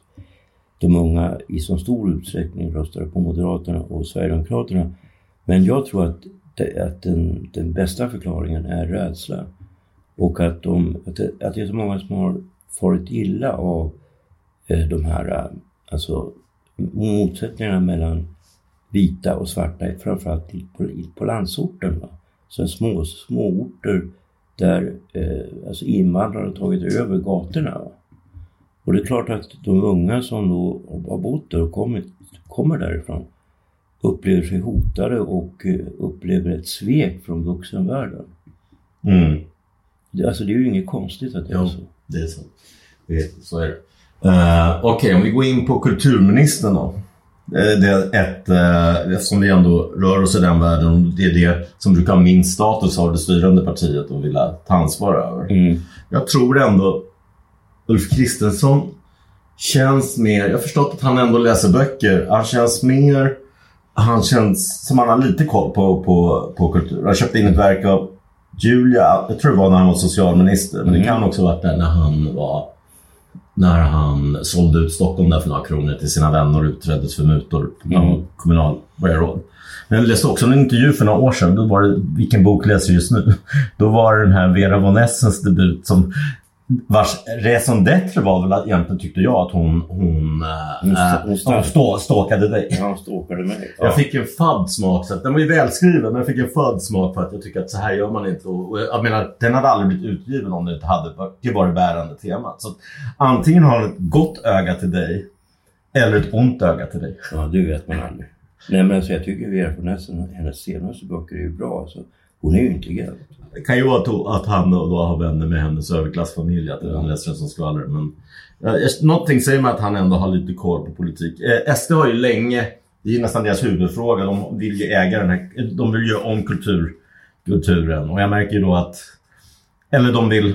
de unga i så stor utsträckning röstar på Moderaterna och Sverigedemokraterna. Men jag tror att, det, att den, den bästa förklaringen är rädsla. Och att, de, att, det, att det är så många som har farit illa av eh, de här alltså, motsättningarna mellan vita och svarta, framförallt på, på landsorten. Va? Så små, små orter där eh, alltså invandrare har tagit över gatorna. Va? Och det är klart att de unga som då har bott där och kommit, kommer därifrån upplever sig hotade och upplever ett svek från vuxenvärlden. Mm. Det, alltså det är ju inget konstigt att det jo, är så. det är så. Det är, så är det. Uh, Okej, okay, om vi går in på kulturministern då. Det är ett, uh, eftersom vi ändå rör oss i den världen, det är det som brukar ha minst status av det styrande partiet och vilja ta ansvar över. Mm. Jag tror ändå Ulf Kristersson känns mer, jag har förstått att han ändå läser böcker, han känns mer, han känns som han har lite koll på, på, på kultur. Han köpte in ett verk av Julia, jag tror det var när han var socialminister, men mm. det kan också ha varit där när han var, när han sålde ut Stockholm där för några kronor till sina vänner och utreddes för mutor på mm. kommunal borgarråd. Men jag läste också en intervju för några år sedan, då var det, vilken bok läser just nu? Då var det den här Vera von Essens debut som vars raison d'être var väl egentligen, tyckte jag, att hon hon, hon, äh, hon stå, stå, ståkade dig. Ja, hon ståkade mig. Ja. Jag fick en fadd smak, så att den var ju välskriven, men jag fick en fadd smak för att jag tycker att så här gör man inte. Och, och jag menar, den hade aldrig blivit utgiven om det inte hade det var det bärande temat. Så att, antingen har ett gott öga till dig eller ett ont öga till dig. Ja, det vet man aldrig. Nej, men alltså, jag tycker Vera von Essen, hennes senaste böcker är ju bra. Alltså. Hon är ju intelligent. Det kan ju vara att han då har vänner med hennes överklassfamilj, att han läser den som skvallrar. Men eh, någonting säger mig att han ändå har lite koll på politik. Eh, S D har ju länge, det är nästan deras huvudfråga, de vill ju äga den här, de vill göra om kultur, kulturen. Och jag märker ju då att, eller de vill,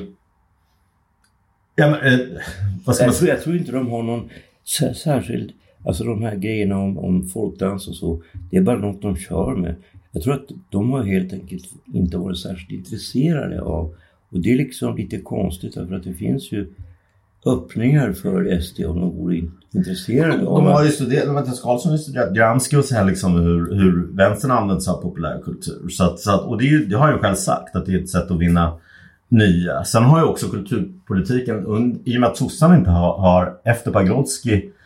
ja, men, eh, vad ska jag, man tror, jag tror inte de har någon särskild, alltså de här grejerna om, om folkdans och så, det är bara något de kör med. Jag tror att de har helt enkelt inte varit särskilt intresserade av. Och det är liksom lite konstigt, för att det finns ju öppningar för S D om de vore intresserade de, av. De har ju studerat, Mattias Karlsson har ju studerat granska och så här liksom hur, hur vänstern används av populärkultur. Så att, så att, och det, är ju, det har jag ju själv sagt, att det är ett sätt att vinna nya. Sen har ju också kulturpolitiken, i och med att sossarna inte har, har efter Pagrotsky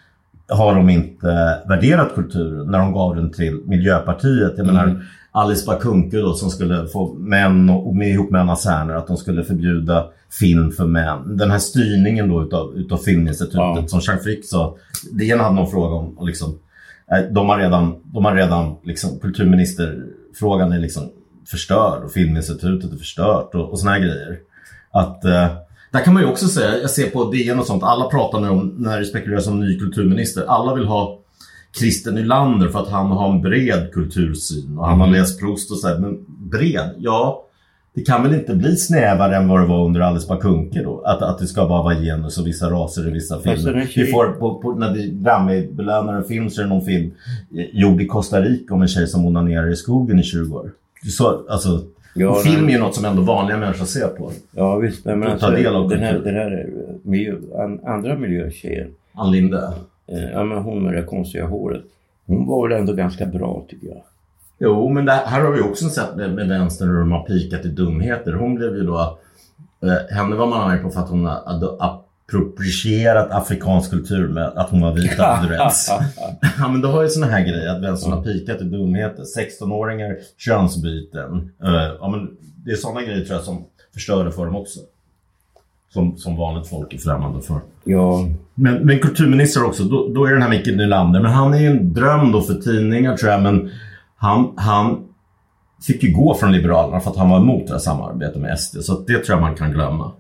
har de inte värderat kultur när de gav den till Miljöpartiet. Jag menar, mm. Alice Bah Kuhnke då, som skulle få män och med ihop med Anna Serner att de skulle förbjuda film för män. Den här styrningen då utav, utav Filminstitutet, ja. Som Jean Frick sa, det ena hade någon fråga om och liksom, de har redan, de har redan liksom, kulturministerfrågan är liksom förstörd och Filminstitutet är förstört och, och såna här grejer. Att eh, där kan man ju också säga, jag ser på D N och sånt, alla pratar nu om, när det spekuleras om ny kulturminister, alla vill ha Christer Nylander för att han har en bred kultursyn och han har läst Proust och så här, men bred, ja, det kan väl inte bli snävare än vad det var under Alice Bah Kuhnke då, att, att det ska bara vara genus och vissa raser i vissa filmer. Vi får, på, på, när vi Grammy-belönar en film så är det någon film gjord i Costa Rica om en tjej som onanerar i skogen i tjugo år. Så, alltså, ja, film är ju något som ändå vanliga människor ser på. Ja visst, men alltså, del av den, här, den här miljö, an, andra miljötjejen Ann Linde. Ja, men hon med det konstiga håret. Hon var väl ändå ganska bra, tycker jag. Jo, men det här har vi också sett med, med vänstern hur de har pikat i dumheter. Hon blev ju då... Eh, henne var man arg på för att hon hade approprierat afrikansk kultur med att hon var vit adress. Ja, men då har ju såna här grejer att vänstern har pikat i dumheter. sexton-åringar, könsbyten. Eh, ja, men det är såna grejer tror jag som förstörde för dem också. Som, som vanligt folk är främmande för. Ja. Men, men kulturminister också, då, då är den här Mikael Nylander. Men han är ju en dröm då för tidningar tror jag. Men han, han fick ju gå från Liberalerna för att han var emot det här samarbetet med S D. Så det tror jag man kan glömma.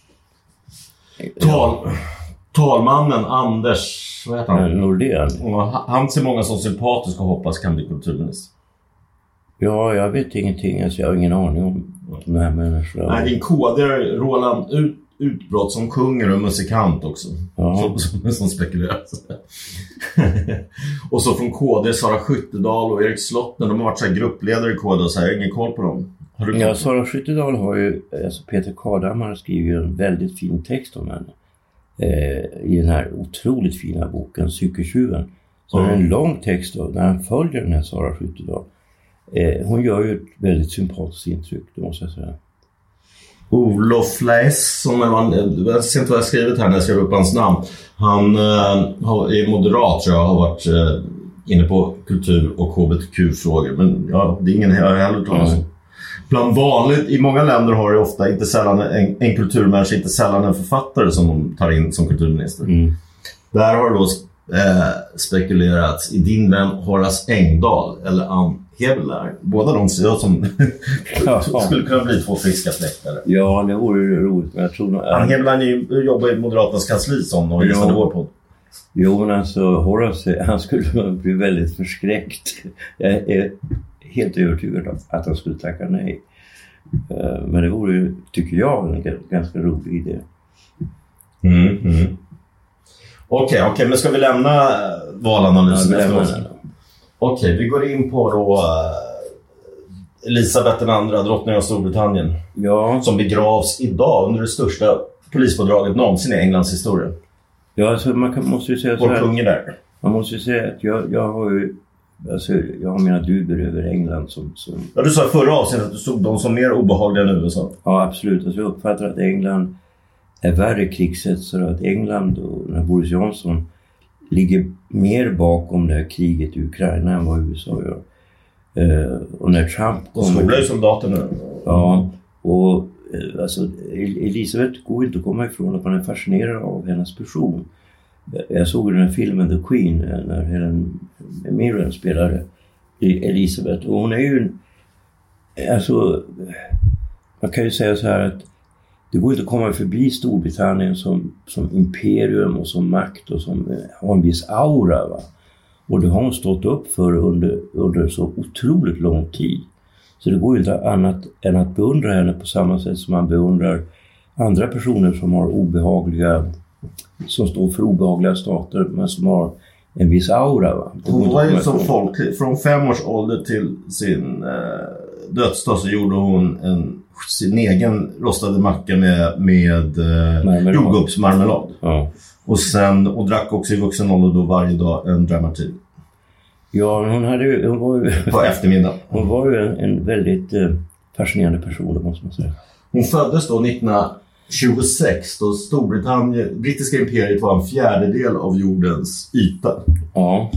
Tal, talmannen Anders, vad heter han? Nordén. Han ser många som sympatisk och hoppas kan bli kulturminister. Ja, jag vet ingenting. Alltså, jag har ingen aning om de här människorna. Nej, din koder Roland ut, Utbrott som kunger och musikant också. Ja. Som, som, som spekuleras. Och så från K D Sara Skyttedal och Erik Slottner. De har varit så här gruppledare i K D och så här, jag har ingen koll på dem. Har du koll? Ja, Sara Skyttedal har ju, alltså Peter Kardhammar skriver ju en väldigt fin text om henne. Eh, I den här otroligt fina boken Cykeltjuven. Så mm. är det en lång text då, när han följer den här Sara Skyttedal. Eh, hon gör ju ett väldigt sympatiskt intryck, det måste jag säga. Olof Fleiss, som man, jag ser inte vad jag skrivit här när jag skrev upp hans namn. Han eh, är moderat, tror jag, har varit eh, inne på kultur- och H B T Q-frågor. Men ja, det är ingen jag heller talas om. Bland vanligt, i många länder har det ofta inte sällan en, en kulturmänniska, inte sällan en författare som de tar in som kulturminister. Mm. Där har det då eh, spekulerats i din vän Horace Engdahl eller Ann Hebler. Båda de ser ut som skulle kunna bli två friska släktare. Ja, det vore ju roligt. Men jag tror nog... Ann Hebler jobbar i Moderaternas kansli som och gästade vår podd. Jo, men alltså Horace, han skulle bli väldigt förskräckt. Jag är helt övertygad om att han skulle tacka nej. Men det vore ju, tycker jag, en ganska rolig idé. Mm, mm. Okej, okay, okej, okay, men ska vi lämna valanalysen? Ja, vi lämnar den. Okej, vi går in på då uh, Elisabeth den andra, drottning av Storbritannien. Ja. Som begravs idag under det största polispådraget någonsin i Englands historia. Ja, alltså man kan, måste ju säga så här. Vår kung är där. Man måste ju säga att jag, jag har ju, alltså jag har mina duber över England som... som... Ja, du sa i förra avsnittet att du såg dem som mer obehagliga än U S A. Ja, absolut. Alltså jag uppfattar att England är värre krigshetsare, att England och när Boris Johnson ligger mer bakom det här kriget i Ukraina än vad U S A gör. Uh, och när Trump... De smugglar ju soldater nu. Ja, och uh, alltså Elisabeth går inte att komma ifrån att man är fascinerad av hennes person. Jag såg den här filmen The Queen när Helen Mirren spelade Elisabeth. Och hon är ju... Alltså, man kan ju säga så här att det går inte att komma förbi Storbritannien som, som imperium och som makt och som har en viss aura, va? Och det har hon stått upp för under, under så otroligt lång tid. Så det går ju inte annat än att beundra henne på samma sätt som man beundrar andra personer som har obehagliga, som står för obehagliga stater men som har en viss aura, va? Hon var ju som folk, från fem års ålder till sin eh, dödsdag så gjorde hon en sin egen rostade macka med, med eh, jordgubbsmarmelad. Ja. Och sen, och drack också i vuxen ålder då varje dag en dramatik. Ja, hon hade ju, hon var ju på eftermiddag. Hon var ju en, en väldigt eh, fascinerande person, måste man säga. Hon föddes då nittonhundrasexton tjugosex då Storbritannien, brittiska imperiet var en fjärdedel av jordens yta. Ja.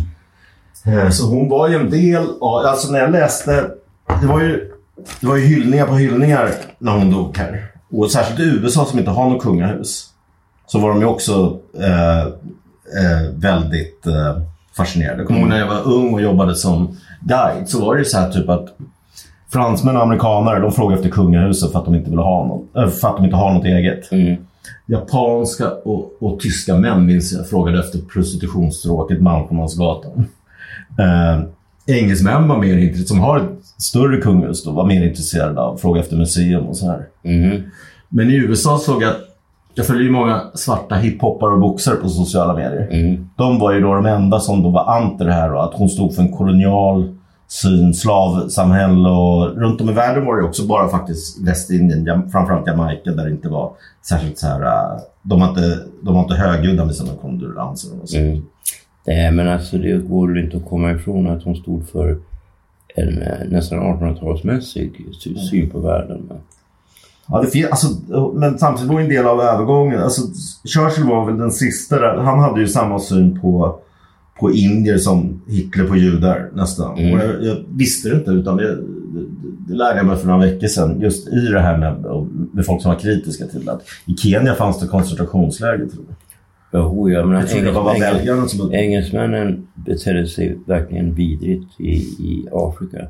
Så hon var ju en del av, alltså när jag läste, det var ju, det var ju hyllningar på hyllningar när hon dog här. Och särskilt i U S A som inte har något kungahus. Så var de ju också eh, eh, väldigt eh, fascinerade. Jag kommer ihåg när jag var ung och jobbade som guide, så var det ju så här typ att fransmän och amerikaner, de frågar efter kungahuset för att de inte vill ha något, äh, för att de inte har något eget. Mm. Japanska och, och tyska män minns jag frågade efter prostitutionsstråket Malcolmsgatan. Eh, engelsmän var mer intresserade, som har ett större kunghus då, var mer intresserade av fråga efter museum och så här. Mm. Men i U S A såg jag att jag följer ju många svarta hiphoppare och boxare på sociala medier. Mm. De var ju då de enda som då var anti det här och att hon stod för en kolonial syn, slavsamhälle, och runt om i världen var det också bara faktiskt Västindien, framförallt Jamaica, där det inte var särskilt så här, de var inte, de var inte högljudda med sina kondolenser och så. Mm. Nej, men alltså det går inte att komma ifrån att hon stod för en nästan artonhundratalsmässig syn på världen. Ja, det alltså, men samtidigt var en del av övergången. Alltså, Churchill var väl den sista där. Han hade ju samma syn på, på indier som Hitler på judar nästan. Mm. Och jag, jag visste det inte, utan det, det, det lärde jag mig för några veckor sedan. Just i det här med, med folk som var kritiska till att i Kenya fanns det koncentrationsläger, tror jag. Jo, jag menar, jag engelsmännen, engels, som... engelsmännen betedde sig verkligen vidrigt i, i Afrika.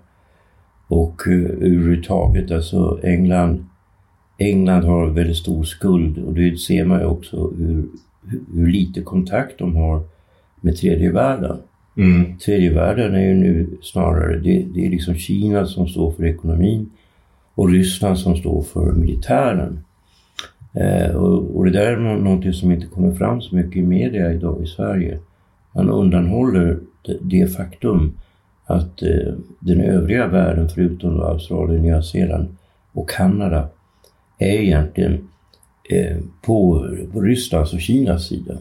Och uh, överhuvudtaget, alltså England, England har väldigt stor skuld, och det ser man ju också hur, hur lite kontakt de har med tredje världen. Mm. Tredje världen är ju nu snarare, det, det är liksom Kina som står för ekonomin och Ryssland som står för militären. Eh, och, och det där är någonting som inte kommer fram så mycket i media idag i Sverige. Man undanhåller det, det faktum att eh, den övriga världen, förutom Australien, Nya Zeeland och Kanada, är egentligen eh, på, på Rysslands och Kinas sida.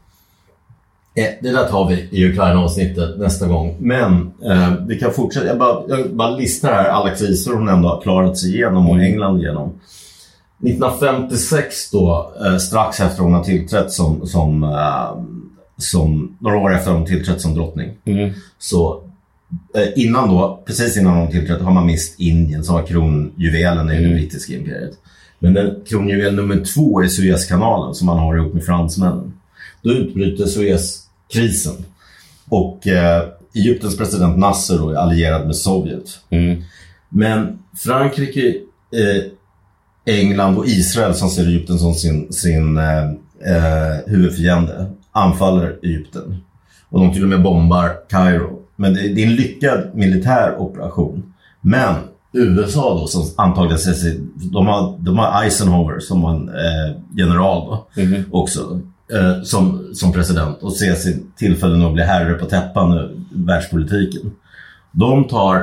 Det där tar vi i Ukraina-avsnittet nästa gång. Men eh, vi kan fortsätta. Jag bara, jag bara listar här alla kriser hon ändå har klarat sig igenom och England igenom. nittonhundrafemtiosex då, eh, strax efter hon har tillträtt som, som, eh, som några år efter hon tillträtt som drottning. Mm. Så eh, innan då, precis innan hon tillträtt, har man mist Indien som var kronjuvelen i mm. det brittiska imperiet. Men den kronjuvel nummer två är Suezkanalen som man har ihop med fransmännen. Då utbryter Suezkrisen. Och eh, Egyptens president Nasser då är allierad med Sovjet. Mm. Men Frankrike, eh, England och Israel, som ser Egypten som sin, sin eh, eh, huvudfiende, anfaller Egypten. Och de till och med bombar Kairo. Men det, det är en lyckad militär operation. Men U S A då, som antagligen ser sig, de har, de har Eisenhower som en eh, general då, mm. också. Eh, som, som president, och ser sin tillfällen att bli herre på täppan i världspolitiken. De tar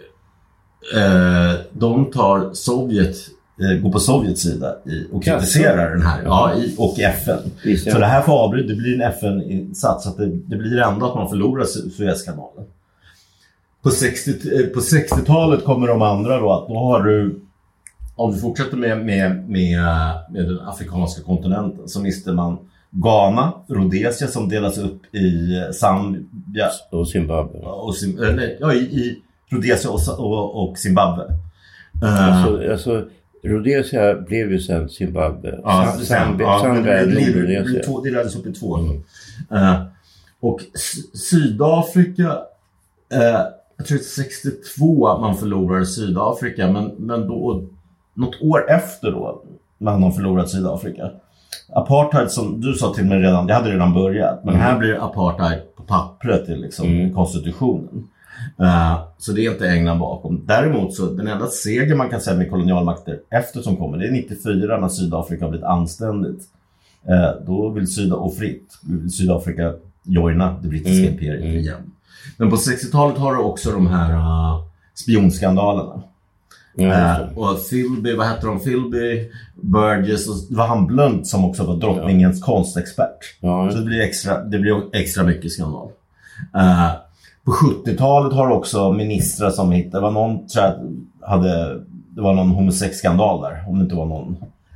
eh, de tar Sovjet, eh, går på Sovjets sida i, och kritiserar den här, ja, i, och i F N. Visst, ja. Så det här får avbryta, det blir en F N-insats, att det, det blir ändå att man förlorar Suezkanalen. På, sextio, på sextiotalet kommer de andra då, att då har du, om du fortsätter med, med, med, med den afrikanska kontinenten, så mister man Ghana, Rhodesia som delas upp i Zambia och Zimbabwe. Och, nej, ja, i, i Rhodesia och, och, och Zimbabwe. Alltså, alltså Rhodesia blev ju sen Zimbabwe. Ja, Zambia, ja, Zambia det, det, Rhodesia. Det, det, det delades upp i två. Mm. Uh, och Sydafrika, uh, jag tror sextiotvå att man förlorade Sydafrika, men, men då, något år efter då man har förlorat Sydafrika. Apartheid, som du sa till mig redan, det hade redan börjat. Men mm. här blir apartheid på pappret till liksom mm. konstitutionen. Uh, så det är inte England bakom. Däremot så den enda seger man kan säga med kolonialmakter efter som kommer, det är nittiofyra när Sydafrika har blivit anständigt. Uh, då vill Syd- och fritt vill Sydafrika joina det brittiska mm. imperiet mm. igen. Men på sextiotalet har du också de här uh, spionskandalerna. Mm. Uh, och Philby, vad heter de? Philby, Burgess, och det var han Blunt som också var drottningens ja. konstexpert. Ja. Så det blir extra, det blir extra mycket skandal. Uh, på sjuttiotalet har du också ministrar som hittade, det var någon, tror jag, hade, det var någon homosexskandal där, om det inte var någon.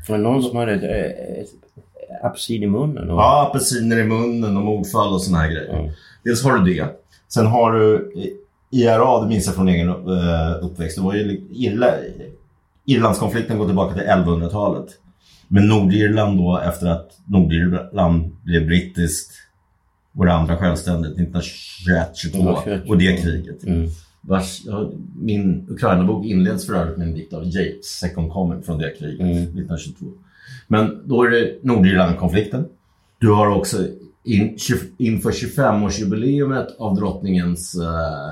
Men någon som hade ett, ett apelsin i munnen. Och... Ja, apelsiner i munnen och mordfall och såna här grejer. Mm. Dels har du det. Sen har du I R A, det minns jag från egen uppväxt. Det var ju Irla, Irlandskonflikten går tillbaka till elvahundratalet. Men Nordirland då, efter att Nordirland blev brittiskt och det andra självständigt nittonhundratjugoett tjugotvå och det kriget. Mm. Vars, ja, min Ukraina-bok inleds för övrigt med en dikt av Yates, Second Coming, från det kriget, mm. nittonhundratjugotvå. Men då är det Nordirland-konflikten. Du har också in, inför tjugofemårsjubileumet av drottningens eh,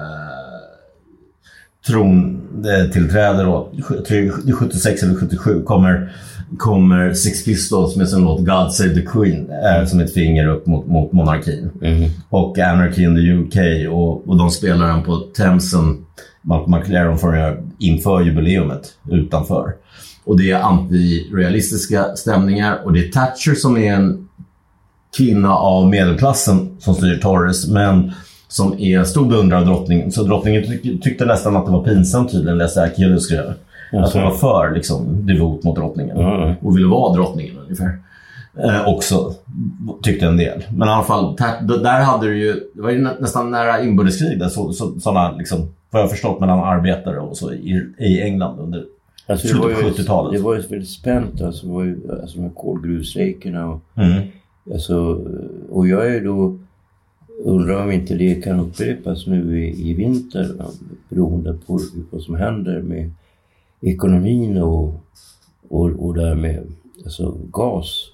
tron eh, tillträder då, sjuttiosex eller sjuttiosju, kommer, kommer Sex Pistols med sin låt God Save the Queen eh, som ett finger upp mot, mot monarkin. Mm. Och Anarchy in the U K, och, och de spelar den på Thamesen, Malcolm McLaren får inför jubileumet utanför. Och det är antirealistiska stämningar, och det är Thatcher som är en kvinna av medelklassen som styr Torres, men som är stor beundrare av drottningen. Så drottningen tyck- tyckte nästan att det var pinsamt, tydligen, läste Akelius skrev. Att hon var för liksom devot mot drottningen. Mm. Och ville vara drottningen ungefär. Eh, också tyckte en del. Men i alla fall, där, där hade du ju, det var ju nä- nästan nära inbördeskrig där, så, så, sådana liksom, vad jag förstått, mellan arbetare och så i, i England under alltså slutet på sjuttiotalet. Det var ju väldigt spänt, alltså, det var ju, alltså med kolgruvstrejkerna och mm. alltså, och jag är då undrar om inte det kan upprepas nu i, i vinter, beroende på vad som händer med ekonomin och, och, och därmed alltså gas,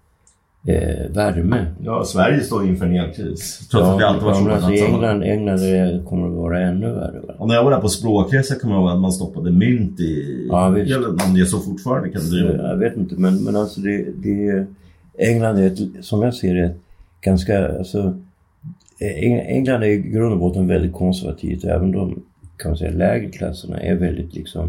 eh, värme. Ja, Sverige står inför en elkris. Trots ja, att vi alltid varit alltså i England, England det kommer att vara ännu värre. Va? Och när jag var där på språkresa kommer jag ihåg att man stoppade mynt i... Ja, visst. Eller om det är så fortfarande kan det ja, jag vet inte, men, men alltså det, det England är ett, som jag ser det, ganska, alltså England är i grund och botten väldigt konservativt, även de, kan man säga, lägre klasserna är väldigt liksom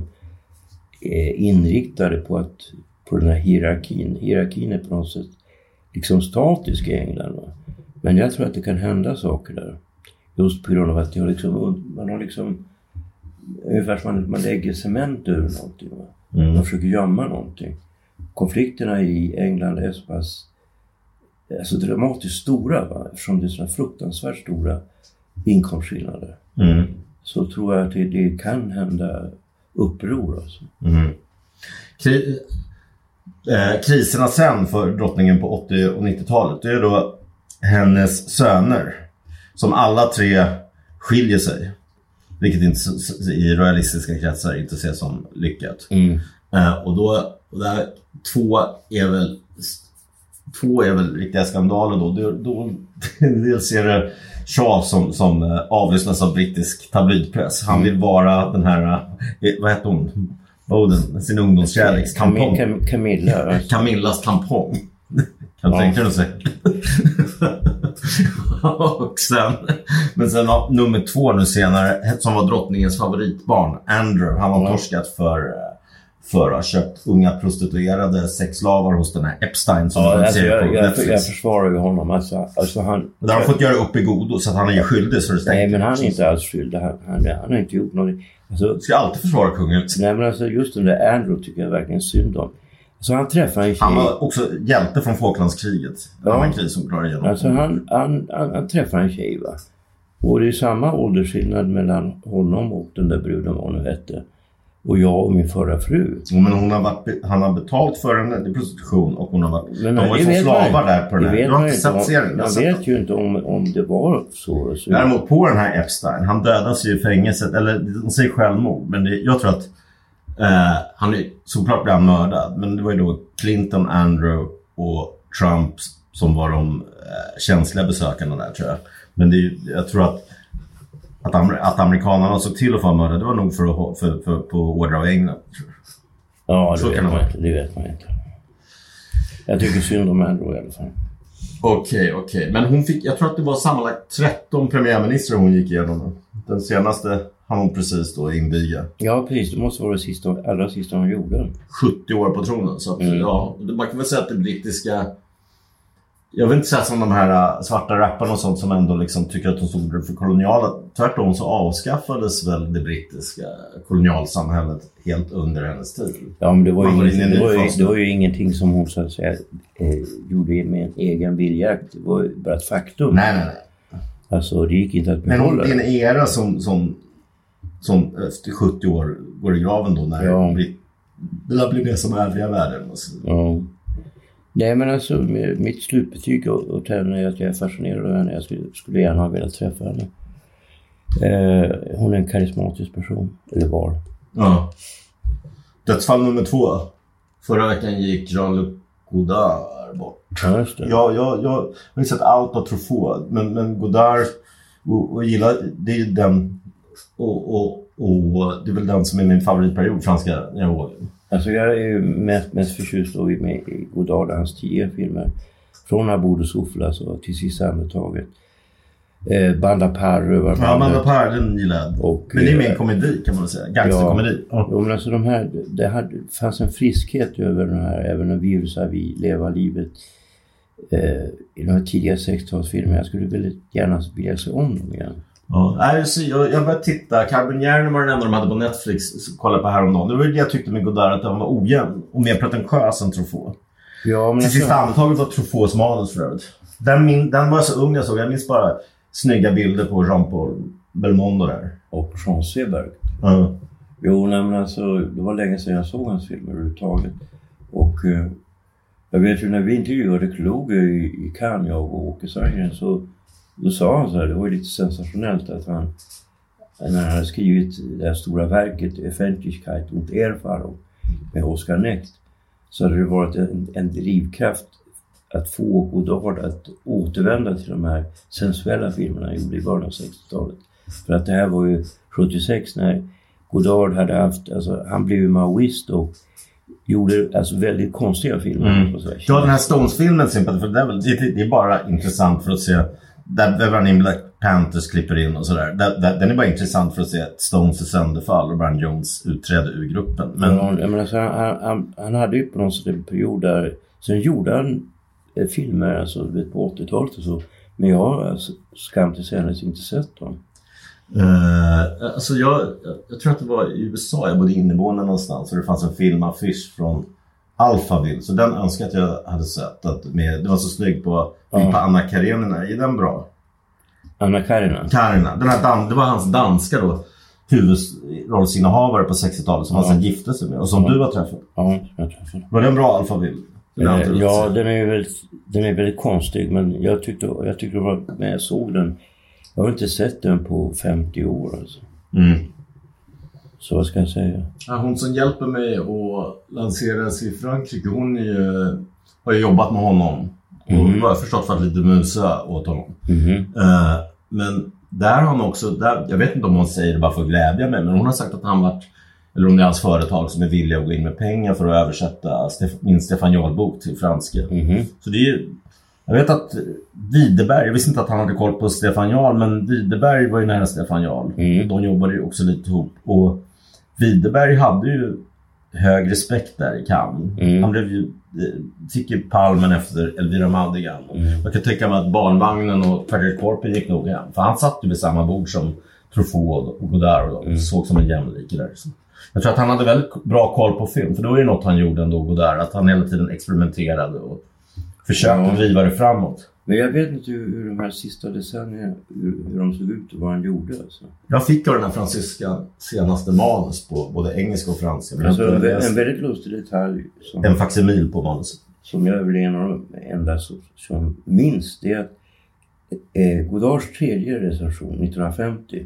eh, inriktade på att på den här hierarkin. Hierarkin är på något sätt liksom statisk i England. Va? Men jag tror att det kan hända saker där. Just på grund av att har liksom, man har liksom ungefär som man, man lägger cement över någonting. Va? Mm. Man försöker gömma någonting. Konflikterna i England är så pass alltså dramatiskt stora, va? Eftersom det är sådana fruktansvärt stora inkomstskillnader. Mm. Så tror jag att det, det kan hända uppror. Alltså. Mm. Kri- eh, kriserna sen för drottningen på åttio- och nittiotalet, det är då hennes söner som alla tre skiljer sig. Vilket inte i realistiska kretsar inte ses som lyckat. Mm. Eh, och då och där, två är väl två är väl riktiga skandaler då. då, då dels är det Charles som, som eh, avlyssnas av brittisk tabloidpress. Han vill vara den här, eh, vad heter hon? Boden, sin ungdomskärleks tampong. Cam- Camilla. Camillas tampong. Kan du ja. tänka dig sig? Och sen, men sen har nummer två nu senare, som var drottningens favoritbarn, Andrew. Han var ja. torskat för för att ha köpt unga prostituerade sexslavar hos den här Epstein som ja, alltså, ser jag, på jag, Netflix. Jag försvarar ju honom. Alltså, alltså han, där har han fått göra upp i godo så att han är skyldig. Så det nej, men han är inte alls skyldig. Han, han, han har inte gjort något. Alltså, ska alltid försvara kungen. Nej, men alltså, just den där Andrew tycker jag verkligen synd om. Alltså, han träffar en tjej. Han var också hjälte från Falklandskriget. Det var en kris som klarade igenom. Alltså, han, han, han, han träffar en tjej, va? Och det är samma åldersskillnad mellan honom och den där bruden, vad hon hette. Och jag och min förra fru. Ja, men hon har varit, han har betalt för henne i prostitution och hon har varit, men, de var ju som slavar där på den här. Jag har inte sett serien. Jag vet ju inte om, om det var så. så. Däremot på den här Epstein, han dödas ju i fängelset, eller de säger självmord, men det, jag tror att eh, han är såklart blev mördad, men det var ju då Clinton, Andrew och Trump som var de eh, känsliga besökarna där, tror jag. Men det är, jag tror att Att, amer- att amerikanerna såg till att få mörda, det var nog för, att, för, för på order av England. Ja, det vet, man inte, det vet man inte. Jag tycker synd om Andrew i alla fall. Okej, okay, okej. Okay. Men hon fick, jag tror att det var sammanlagt tretton premiärministrar hon gick igenom. Den senaste har hon precis då inviga. Ja, precis. Det måste vara det sista, allra sista hon gjorde. sjuttio år på tronen. Så att, mm. ja, man kan väl säga att det brittiska jag vill inte säga som de här svarta rapparna och sånt som ändå liksom tycker att de stod för koloniala. Tvärtom så avskaffades väl det brittiska kolonialsamhället helt under hennes tid. Ja, men det var ju, ingen, det var ju, det var ju ingenting som hon så att säga eh, gjorde med en egen biljakt. Det var ju bara ett faktum. Nej, nej, nej. Alltså det gick inte att behålla. Men det är en era som, som, som efter sjuttio år går i graven då när ja. det där blir mer som övriga världen. Ja. Nej, men alltså mitt slutbetyg åt henne är att jag är fascinerad av henne. Jag skulle, skulle gärna ha velat träffa henne. Eh, hon är en karismatisk person. Eller var. Ja. Dödsfall nummer två. Förra veckan gick Jean-Luc Godard bort. Ja, just det. Jag, jag, jag har inte sett allt av Truffaut. Men, men Godard och, och gillar, det är den och, och, och det är väl den som är min favoritperiod, franska neologen. Alltså jag är ju mest, mest förtjust då med i Godard, hans tio filmer. Från Abu Souffle alltså, till sista andetaget. Eh, Banda Par, Ja, Banda Par, den gillar och, men det är mer en komedi kan man säga. Gangsterkomedi. Ja, ja, men alltså de här, det hade, fanns en friskhet över den här, även när virusar vi leva livet. Eh, I de här tidiga sextiotalsfilmerna. Jag skulle väldigt gärna vilja se om dem igen. Ja, jag, jag började titta. Carbonieri var den enda de hade på Netflix. Kolla på häromdagen. Det var det jag tyckte med Godard, att han var ojämn och mer pretentiös än Truffaut. Ja, men till sista andetaget var Truffauts manus för övrigt. Den, min, den var så ung jag såg. Jag minns bara snygga bilder på Jean-Paul Belmondo där. Och Jean Seberg. Mm. Jo, nej, men alltså, det var länge sedan jag såg hans filmer överhuvudtaget. Och eh, jag vet ju när vi intervjuade Kluge i, i Cannes, jag och Åke Sargren, så då sa han så här, det var ju lite sensationellt att han, när han hade skrivit det här stora verket Effentlichkeit und Erfahrung med Oscar Necht, så hade det varit en, en drivkraft att få Godard att återvända till de här sensuella filmerna han gjorde i början av sextiotalet. För att det här var ju sjuttiosex när Godard hade haft, alltså han blev ju maoist och gjorde alltså väldigt konstiga filmer. Mm. Ja, den här Stones-filmen simpelt, för det är, väl, det, det är bara intressant för att se där Beverly in Black Panthers klipper in och sådär. Den är bara intressant för att se att Stones är sönderfall och Brian Jones utträdde ur gruppen. Men, ja, jag menar, så han, han, han hade ju på någon sån period där, sen gjorde han eh, filmer alltså, på åttiotalet och så, men jag har alltså, skam till senare inte sett dem. Uh, alltså jag, jag tror att det var i U S A jag bodde inneboende någonstans och det fanns en filmaffisch från Alphaville, så den önskar att jag hade sett att med, det var så snygg på, ja. På Anna Karenina, är den bra? Anna Karenina? Karenina, den här dan, det var hans danska då huvudrollsinnehavare på sextiotalet som ja. Han sedan gifte sig med och som ja. Du har träffat. Ja, jag träffade. Var den bra Alphaville? Ja, ja den är väldigt, den är väldigt konstig, men jag tyckte, jag tyckte det var, när jag såg den, jag har inte sett den på femtio år alltså. Mm. Så vad ska jag säga? Ja, hon som hjälper mig att lanseras i Frankrike, hon är ju, har ju jobbat med honom. Mm. Och jag har förstått för att lite musa åt honom. Mm. Uh, men där har hon också, där, jag vet inte om hon säger det bara för att glädja mig, men hon har sagt att han varit, eller om det är hans företag som är villiga att gå in med pengar för att översätta Stef- min Stefan Jarl-bok till franska. Mm. Så det är ju, jag vet att Widerberg, jag visste inte att han hade koll på Stefan Jarl, men Widerberg var ju nära Stefan Jarl. Mm. De jobbade ju också lite ihop. Och Widerberg hade ju hög respekt där i Cannes. Mm. Han blev ju, fick ju palmen efter Elvira Madigan. Mm. Jag kan tänka mig att barnvagnen och Fredrik Korpen gick nog igen. För han satt ju vid samma bord som Truffaut och Godard och mm. såg som en jämlik där. Så jag tror att han hade väldigt bra koll på film. För då är det något han gjorde ändå, Godard. Att han hela tiden experimenterade och försökte ja. Driva det framåt. Men jag vet inte hur, hur de här sista decennierna, hur, hur de såg ut och vad han gjorde. Alltså. Jag fick av den här fransyska senaste manus på både engelska och franska. Alltså, en, en väldigt lustig detalj. Som, en facsimil på manus. Som jag är väl en av de enda som, som minns, det är att eh, Godards tredje recension nittonhundrafemtio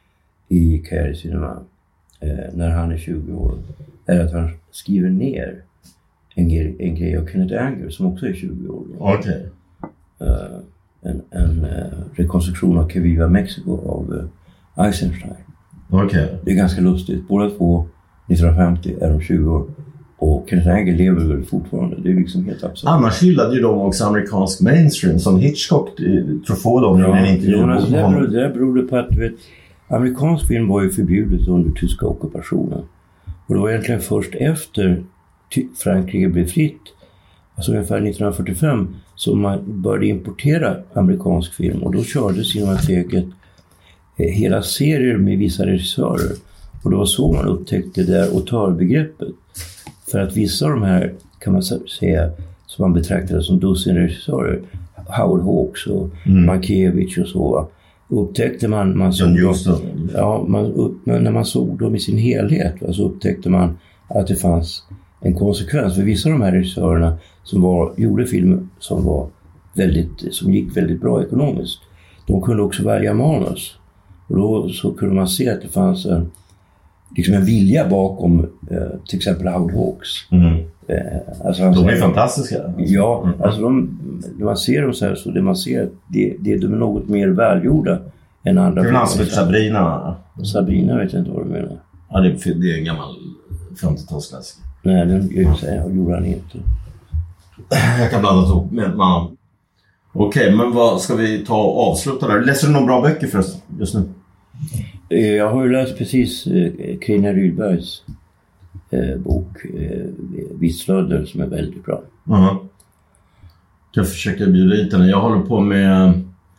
i Caire Cinema, eh, när han är tjugo år, är att han skriver ner en, en grej av Kenneth Anger som också är tjugo år. Okej. Okay. Uh, en, en uh, rekonstruktion av Que Viva Mexico av uh, Eisenstein. Okay. Det är ganska lustigt. Båda två nittonhundrafemtio är de tjugo år och Kenneth Anger lever väl fortfarande. Det är liksom helt absurd. Annars hyllade ju de också amerikansk mainstream som Hitchcock tror få dem ja, en intervju. Ja, alltså, det, där beror, det där beror på att du vet, amerikansk film var ju förbjudet under tyska ockupationen. Och det var egentligen först efter ty- Frankrike blev fritt alltså ungefär nittonhundrafyrtiofem, som man började importera amerikansk film. Och då kördes Cinemateket eh, hela serier med vissa regissörer. Och det var så man upptäckte det där autörbegreppet. För att vissa av de här, kan man säga, som man betraktade som dussinregissörer, Howard Hawks och mm. Mankiewicz och så, upptäckte man, man såg dem, ja, man upp, men när man såg dem i sin helhet, va, så upptäckte man att det fanns en konsekvens. För vissa av de här regissörerna som var, gjorde film som var väldigt, som gick väldigt bra ekonomiskt, de kunde också välja manus. Och då så kunde man se att det fanns en, liksom en vilja bakom eh, till exempel Howard Hawks. Mm. Eh, alltså, de är säger, fantastiska. Ja, mm. alltså de, när man ser dem så här, så det man ser att det, det, de är något mer välgjorda än andra. Det är alltså Sabrina. Sabrina vet jag inte vad du menar. Ja, det är, det är en gammal femtiotalsklassiker. Nej, den gjorde han inte. Jag kan blanda ihop med man. Okej, okay, men vad ska vi ta och avsluta där? Läser du några bra böcker för oss just nu? Jag har ju läst precis eh, Carina Rydbergs eh, bok eh, Visslöder, som är väldigt bra. Uh-huh. Jag försöker bjuda hit den. Jag håller på med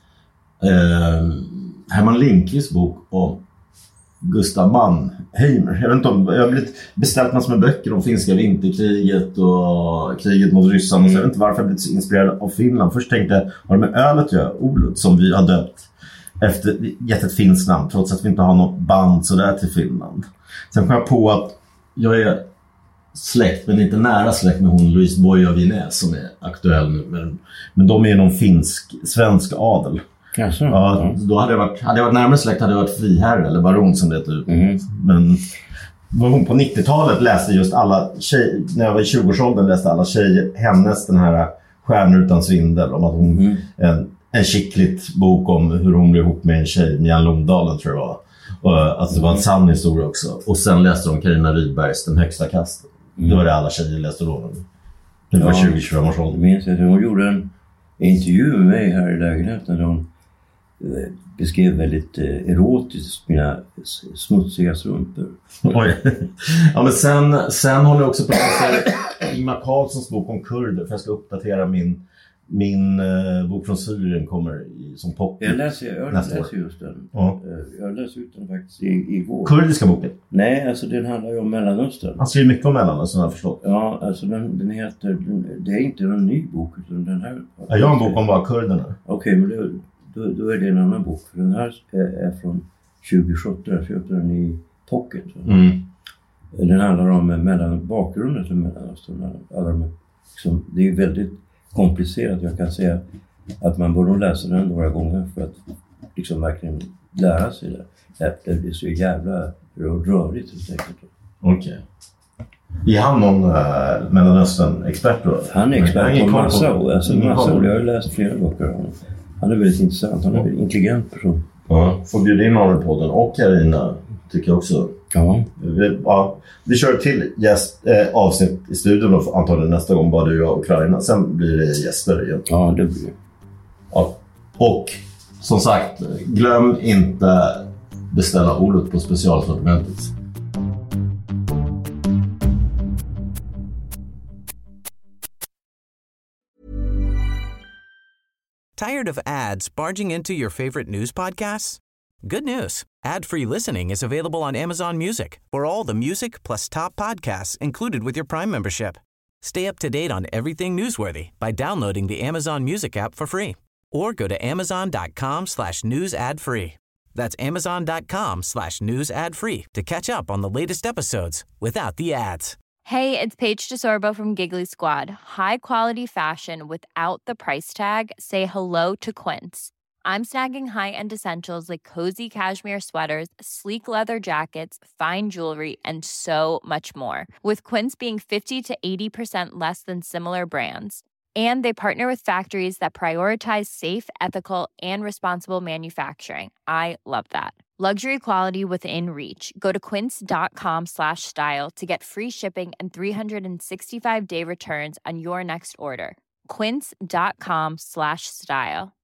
eh, Herman Lindqvists bok om Gustav Mannheimer. Jag vet inte om, jag har blivit beställt massor med böcker om finska vinterkriget och kriget mot ryssarna. Mm. Så jag vet inte varför jag blivit så inspirerad av Finland. Först tänkte jag, har det med ölet att göra? Olut, som vi har döpt efter, gett ett finskt namn, trots att vi inte har något band sådär till Finland. Sen kom jag på att jag är släkt, men inte nära släkt med hon Louise Boye av Vinäs som är aktuell nu. Men, men de är någon finsk, svensk adel. Kanske. Ja, då hade jag varit, hade jag varit närmare släkt hade jag varit friherre eller baron som det heter. Mm. Men hon på nittiotalet läste just alla tjejer, när jag var i tjugoårsåldern läste alla tjejer hennes den här Stjärnor utan svindel, om att hon mm. en, en skickligt bok om hur hon blev ihop med en tjej, Jan Lomdalen tror jag var. Och, alltså det var en sann historia också. Och sen läste de Carina Rydbergs Den högsta kasten. Mm. Det var det alla tjejer läste då. Det var ja, tjugo till tjugofem års ålder. Minns jag, hon gjorde en intervju med mig här i lägenheten där hon beskrev väldigt erotiskt mina smutsiga strumpor. Oj. Ja, men sen, sen håller jag också på att läsa Ingmar Carlssons bok om kurder, för jag ska uppdatera min min uh, bok från Syrien kommer i, som pocket. Jag läser, jag läser just den. Ja. Jag läser ut den faktiskt i, igår. Kurdiska boken? Nej, alltså den handlar ju om Mellanöstern. Han skriver mycket om Mellanöstern, har jag förstått. Ja, alltså den, den heter, den, det är inte en ny bok utan den här. Ja, jag har en bok om bara kurderna. Okej, okay, men det, då, då är det en annan bok. För den här är, är från tjugo sjutton, jag köpte den i pocket. Mm. Den handlar om mellan, bakgrunden till Mellanöstern. Alla de, liksom, det är ju väldigt komplicerat. Jag kan säga att man borde läsa den några gånger för att liksom verkligen lära sig det. Det är så jävla rörigt helt enkelt. Okej. Okay. Är han någon äh, Mellanöstern-expert då? Han är expert på massa år. Alltså, massa år. Jag har läst flera böcker. Han är väldigt intressant. Han är en väldigt intelligent person. Ja, får bjuda in honom på den. Och Carina tycker jag också. Ja. Vi, ja, vi kör till gäst, äh, avsnitt i studion då, antagligen nästa gång, bara du, jag och Carina. Sen blir det gäster igen. Ja, det blir det. Ja. Och som sagt, glöm inte beställa ordet på specialsortimentet. Tired of ads barging into your favorite news podcasts? Good news. Ad-free listening is available on Amazon Music for all the music plus top podcasts included with your Prime membership. Stay up to date on everything newsworthy by downloading the Amazon Music app for free or go to amazon.com slash news ad free. That's amazon.com slash news ad free to catch up on the latest episodes without the ads. Hey, it's Paige DeSorbo from Giggly Squad. High quality fashion without the price tag. Say hello to Quince. I'm snagging high-end essentials like cozy cashmere sweaters, sleek leather jackets, fine jewelry, and so much more. With Quince being fifty to eighty percent less than similar brands. And they partner with factories that prioritize safe, ethical, and responsible manufacturing. I love that. Luxury quality within reach. Go to quince.com slash style to get free shipping and three sixty-five day returns on your next order. Quince.com slash style.